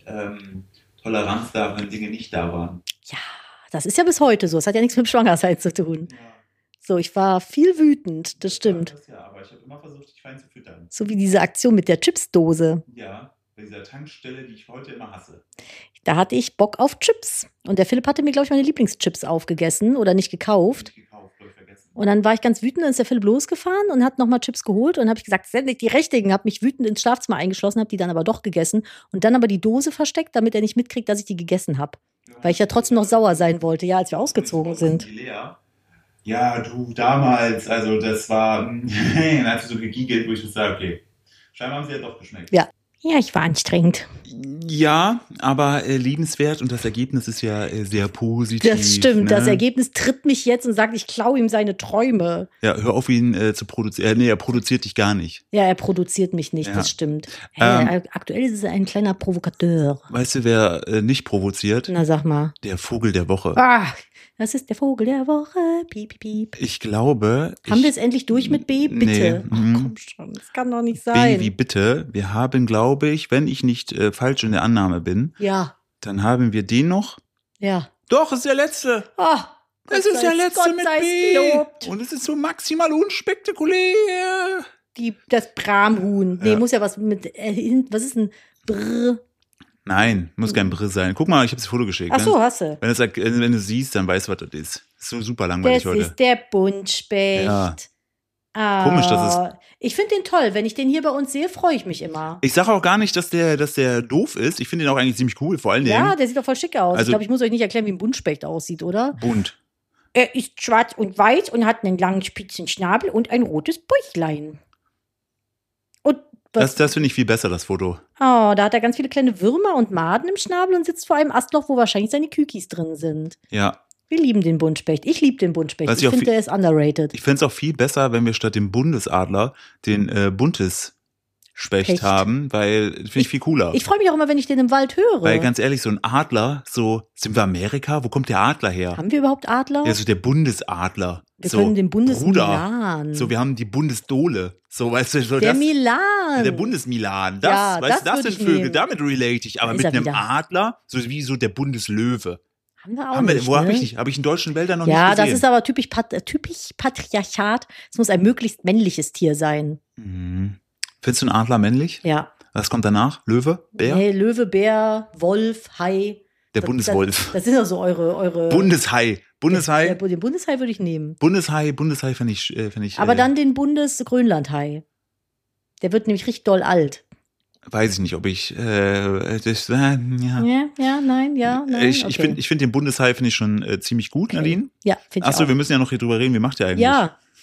Toleranz da, wenn Dinge nicht da waren. Ja, das ist ja bis heute so. Es hat ja nichts mit Schwangerschaft zu tun. Ja. So, ich war viel wütend, das stimmt. Ja, aber ich habe immer versucht, dich fein zu füttern. So wie diese Aktion mit der Chipsdose. Ja, bei dieser Tankstelle, die ich heute immer hasse. Da hatte ich Bock auf Chips. Und der Philipp hatte mir, glaube ich, meine Lieblingschips aufgegessen oder nicht gekauft. Nicht gekauft, glaube ich, vergessen. Und dann war ich ganz wütend, dann ist der Philipp losgefahren und hat nochmal Chips geholt. Und dann habe ich gesagt, das sind nicht die richtigen. Habe mich wütend ins Schlafzimmer eingeschlossen, habe die dann aber doch gegessen. Und dann aber die Dose versteckt, damit er nicht mitkriegt, dass ich die gegessen habe. Weil ich ja trotzdem noch sauer sein wollte, ja, als wir ausgezogen sind. Die Lea. Ja, du, damals, also das war, dann hast du so gegiegelt, wo ich so sage, okay, scheinbar haben sie ja doch geschmeckt. Ja. Ja, ich war anstrengend. Ja, aber liebenswert und das Ergebnis ist ja sehr positiv. Das stimmt. Ne? Das Ergebnis tritt mich jetzt und sagt, ich klaue ihm seine Träume. Ja, hör auf, ihn zu produzieren. Nee, er produziert dich gar nicht. Ja, er produziert mich nicht, Ja. das stimmt. Aktuell ist er ein kleiner Provokateur. Weißt du, wer nicht provoziert? Na, sag mal. Der Vogel der Woche. Ah, das ist der Vogel der Woche. Piep, piep, piep. Ich glaube. Haben wir es endlich durch mit B? Bitte. Nee. Ach, komm schon, das kann doch nicht sein. B wie bitte. Wir haben, glaube ich, wenn ich nicht falsch in der Annahme bin, Ja, dann haben wir den noch. ja. Doch, es ist der letzte. Ah, Es ist der letzte Gott mit sei's B. gelobt. Und es ist so maximal unspektakulär. Das Bramhuhn. Nee, Ja. muss ja was mit, was ist ein Brr? Nein, muss kein Briss sein. Guck mal, ich habe das Foto geschickt. Ach so, hast du. Wenn du siehst, dann weißt du, was das ist. Das ist so super langweilig Das heute. ist der Buntspecht. Ja. Ah, Komisch, dass ich finde den toll. Wenn ich den hier bei uns sehe, freue ich mich immer. Ich sage auch gar nicht, dass der doof ist. Ich finde ihn auch eigentlich ziemlich cool. Vor allen Dingen Ja, der sieht doch voll schick aus. Also- ich glaube, ich muss euch nicht erklären, wie ein Buntspecht aussieht, oder? bunt. Er ist schwarz und weiß und hat einen langen, spitzen Schnabel und ein rotes Bäuchlein. Und was? Das finde ich viel besser, das Foto. Oh, da hat er ganz viele kleine Würmer und Maden im Schnabel und sitzt vor einem Astloch, wo wahrscheinlich seine Kükis drin sind. Ja. Wir lieben den Buntspecht. Ich liebe den Buntspecht. Was Ich ich auch finde, der ist underrated. Ich fände es auch viel besser, wenn wir statt dem Bundesadler den Buntesspecht Specht. haben, weil finde ich viel cooler. Ich freue mich auch immer, wenn ich den im Wald höre. Weil ganz ehrlich, so ein Adler, sind wir Amerika? Wo kommt der Adler her? Haben wir überhaupt Adler? Ja, so der Bundesadler. Wir so, können den Bruder. Bundesmilan. So, wir haben die Bundesdole. So, weißt du, so Der das, Milan. der Bundesmilan. Das, Ja, weißt du, das das würde sind ich Vögel, nehmen. damit relate ich. Aber Da ist mit er einem wieder. Adler, so wie so der Bundeslöwe. Haben wir auch nicht, Wo habe ne? ich nicht? Habe ich in deutschen Wäldern noch Ja, nicht das gesehen. ist aber typisch Patriarchat. Es muss ein möglichst männliches Tier sein. Findest du einen Adler männlich? Ja. Was kommt danach? Löwe? Bär? Hey, Löwe, Bär, Wolf, Hai. Der Das- Bundeswolf. Das sind doch so eure Bundeshai. Bundeshai. Den Bundeshai würde ich nehmen. Bundeshai finde ich. Aber dann den Bundesgrönlandhai. Der wird nämlich richtig doll alt. Weiß ich nicht, ob ich. Ja. Ja, nein. Ich okay. finde den Bundeshai finde ich schon ziemlich gut, Nadine. Ja, finde ich Achso, auch. wir müssen ja noch hier drüber reden. Wie macht der eigentlich? Ja,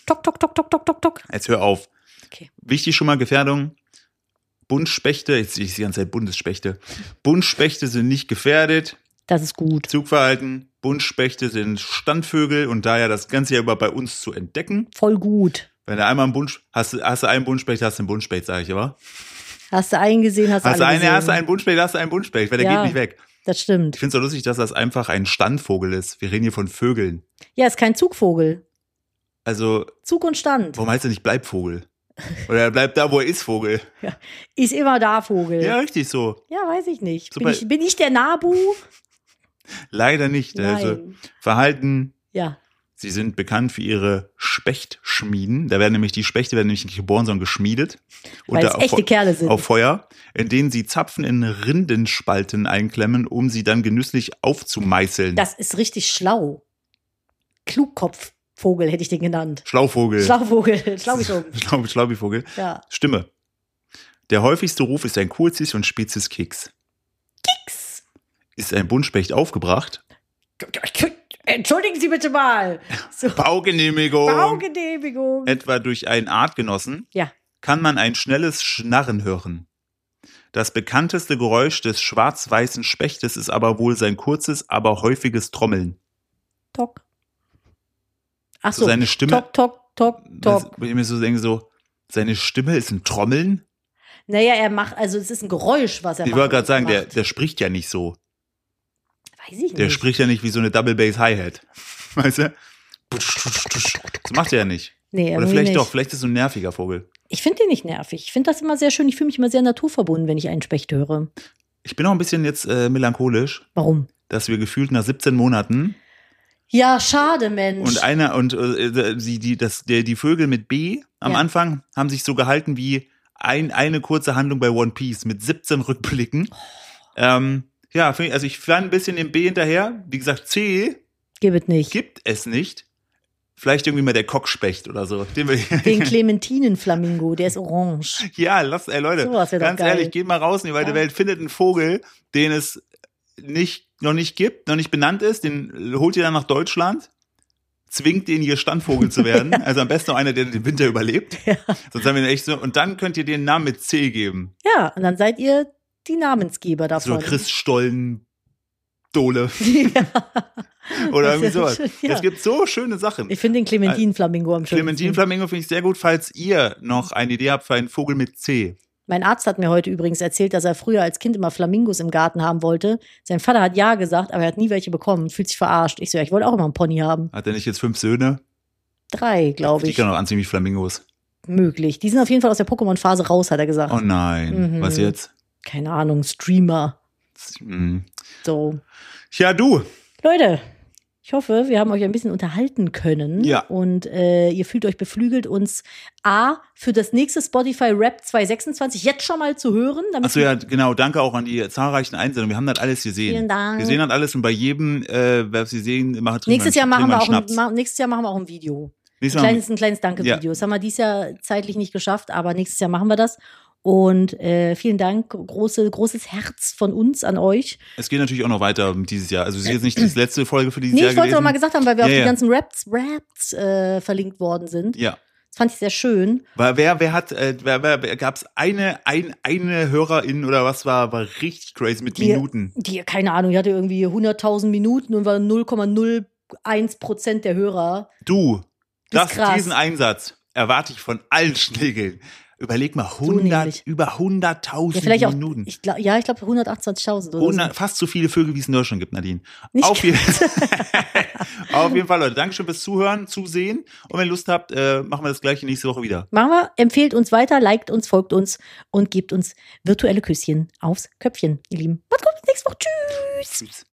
Tok, tok, tok, tok, tok, tok, tok. Jetzt hör auf. Okay. Wichtig schon mal Gefährdung. Buntspechte, jetzt sehe ich die ganze Zeit Bundesspechte. Buntspechte sind nicht gefährdet. Das ist gut. Zugverhalten. Buntspechte sind Standvögel und daher das ganze Jahr über bei uns zu entdecken. Voll gut. Wenn du einmal hast du einen Buntspecht, hast du einen Buntspecht, sage ich aber. Hast du einen gesehen, hast du alle gesehen. Hast du einen Buntspecht, hast du einen Buntspecht, weil der geht nicht weg. Das stimmt. Ich finde es so lustig, dass das einfach ein Standvogel ist. Wir reden hier von Vögeln. Ja, ist kein Zugvogel. Also. Zug und Stand. Warum heißt er nicht Bleibvogel? Oder er bleibt da, wo er ist, Vogel. Ja, ist immer da, Vogel. Ja, richtig so. Ja, weiß ich nicht. Super. Bin ich der Nabu? Leider nicht. Nein. Also Verhalten. Ja. Sie sind bekannt für ihre Spechtschmieden. Da werden nämlich die Spechte nicht geboren, sondern geschmiedet. Weil es echte Kerle sind. Auf Feuer, in denen sie Zapfen in Rindenspalten einklemmen, um sie dann genüsslich aufzumeißeln. Das ist richtig schlau. Klugkopfvogel hätte ich den genannt. Schlauvogel. Schlauvogel. Schlaubichvogel. Schlaubivogel. Ja. Stimme. Der häufigste Ruf ist ein kurzes und spitzes Kicks. Kicks. Ist ein Buntspecht aufgebracht? Entschuldigen Sie bitte mal. So. Baugenehmigung. Baugenehmigung. Etwa durch einen Artgenossen. Ja. Kann man ein schnelles Schnarren hören. Das bekannteste Geräusch des schwarz-weißen Spechtes ist aber wohl sein kurzes, aber häufiges Trommeln. Tok. Ach so. So seine Stimme. Tok, tok, tok, tok. Ich mir so denke, seine Stimme ist ein Trommeln? Naja, es ist ein Geräusch, was er macht. Ich wollte gerade sagen, der spricht ja nicht so. Weiß ich nicht. Der spricht ja nicht wie so eine Double Bass Hi-Hat. Weißt du? Das macht er ja nicht. Nee, oder vielleicht nicht. doch, vielleicht ist es so ein nerviger Vogel. Ich finde den nicht nervig. Ich finde das immer sehr schön. Ich fühle mich immer sehr naturverbunden, wenn ich einen Specht höre. Ich bin auch ein bisschen jetzt melancholisch. Warum? Dass wir gefühlt nach 17 Monaten. Ja, schade, Mensch. Die Vögel mit B am Anfang haben sich so gehalten wie eine kurze Handlung bei One Piece mit 17 Rückblicken. Ich fand ein bisschen dem B hinterher. Wie gesagt, C gibt es nicht. Vielleicht irgendwie mal der Kockspecht oder so. Den Clementinenflamingo, der ist orange. Ja, Leute, ganz ehrlich, geht mal raus in die weite Welt, findet einen Vogel, den es noch nicht gibt, noch nicht benannt ist, den holt ihr dann nach Deutschland, zwingt den hier Standvogel zu werden. Also am besten noch einer, der den Winter überlebt. Ja. Sonst haben wir echt so, und dann könnt ihr den Namen mit C geben. Ja, und dann seid ihr die Namensgeber davon. So Chris Stollen Dole. Ja. Oder irgendwie sowas. Ja. Es gibt so schöne Sachen. Ich finde den Clementinenflamingo am schönsten. Clementinenflamingo finde ich sehr gut, falls ihr noch eine Idee habt für einen Vogel mit C. Mein Arzt hat mir heute übrigens erzählt, dass er früher als Kind immer Flamingos im Garten haben wollte. Sein Vater hat ja gesagt, aber er hat nie welche bekommen. Fühlt sich verarscht. Ich so, ich wollte auch immer einen Pony haben. Hat er nicht jetzt 5 Söhne? 3, glaube ich. Die können auch anziehen wie Flamingos. Möglich. Die sind auf jeden Fall aus der Pokémon-Phase raus, hat er gesagt. Oh nein. Was jetzt? Keine Ahnung, Streamer. Mhm. So. Ja, du. Leute, ich hoffe, wir haben euch ein bisschen unterhalten können. Ja. Und ihr fühlt euch beflügelt, uns für das nächste Spotify Rap 2026 jetzt schon mal zu hören. Achso, ja, genau. Danke auch an die zahlreichen Einsendungen. Wir haben das alles gesehen. Vielen Dank. Wir sehen das alles und bei jedem, wer Sie sehen, nächstes Jahr machen wir auch ein Video. Ein kleines Danke-Video. Ja. Das haben wir dieses Jahr zeitlich nicht geschafft, aber nächstes Jahr machen wir das. Und vielen Dank, großes Herz von uns an euch. Es geht natürlich auch noch weiter dieses Jahr. Also es ist jetzt nicht die letzte Folge für dieses Jahr ich wollte es auch mal gesagt haben, weil wir auf die ja. ganzen Raps verlinkt worden sind. Ja. Das fand ich sehr schön. Gab es eine Hörerin oder was war richtig crazy mit Minuten? Keine Ahnung, die hatte irgendwie 100.000 Minuten und war 0,01% der Hörer. Diesen Einsatz erwarte ich von allen Schlägeln. Überleg mal, über 100.000 Minuten. Ich glaube 128.000 oder so. Fast so viele Vögel, wie es in Deutschland gibt, Nadine. Auf Nicht jeden Fall, Leute. Dankeschön fürs Zuhören, Zusehen. Und wenn ihr Lust habt, machen wir das gleiche nächste Woche wieder. Machen wir. Empfehlt uns weiter, liked uns, folgt uns und gebt uns virtuelle Küsschen aufs Köpfchen, ihr Lieben. Macht's gut, bis nächste Woche. Tschüss.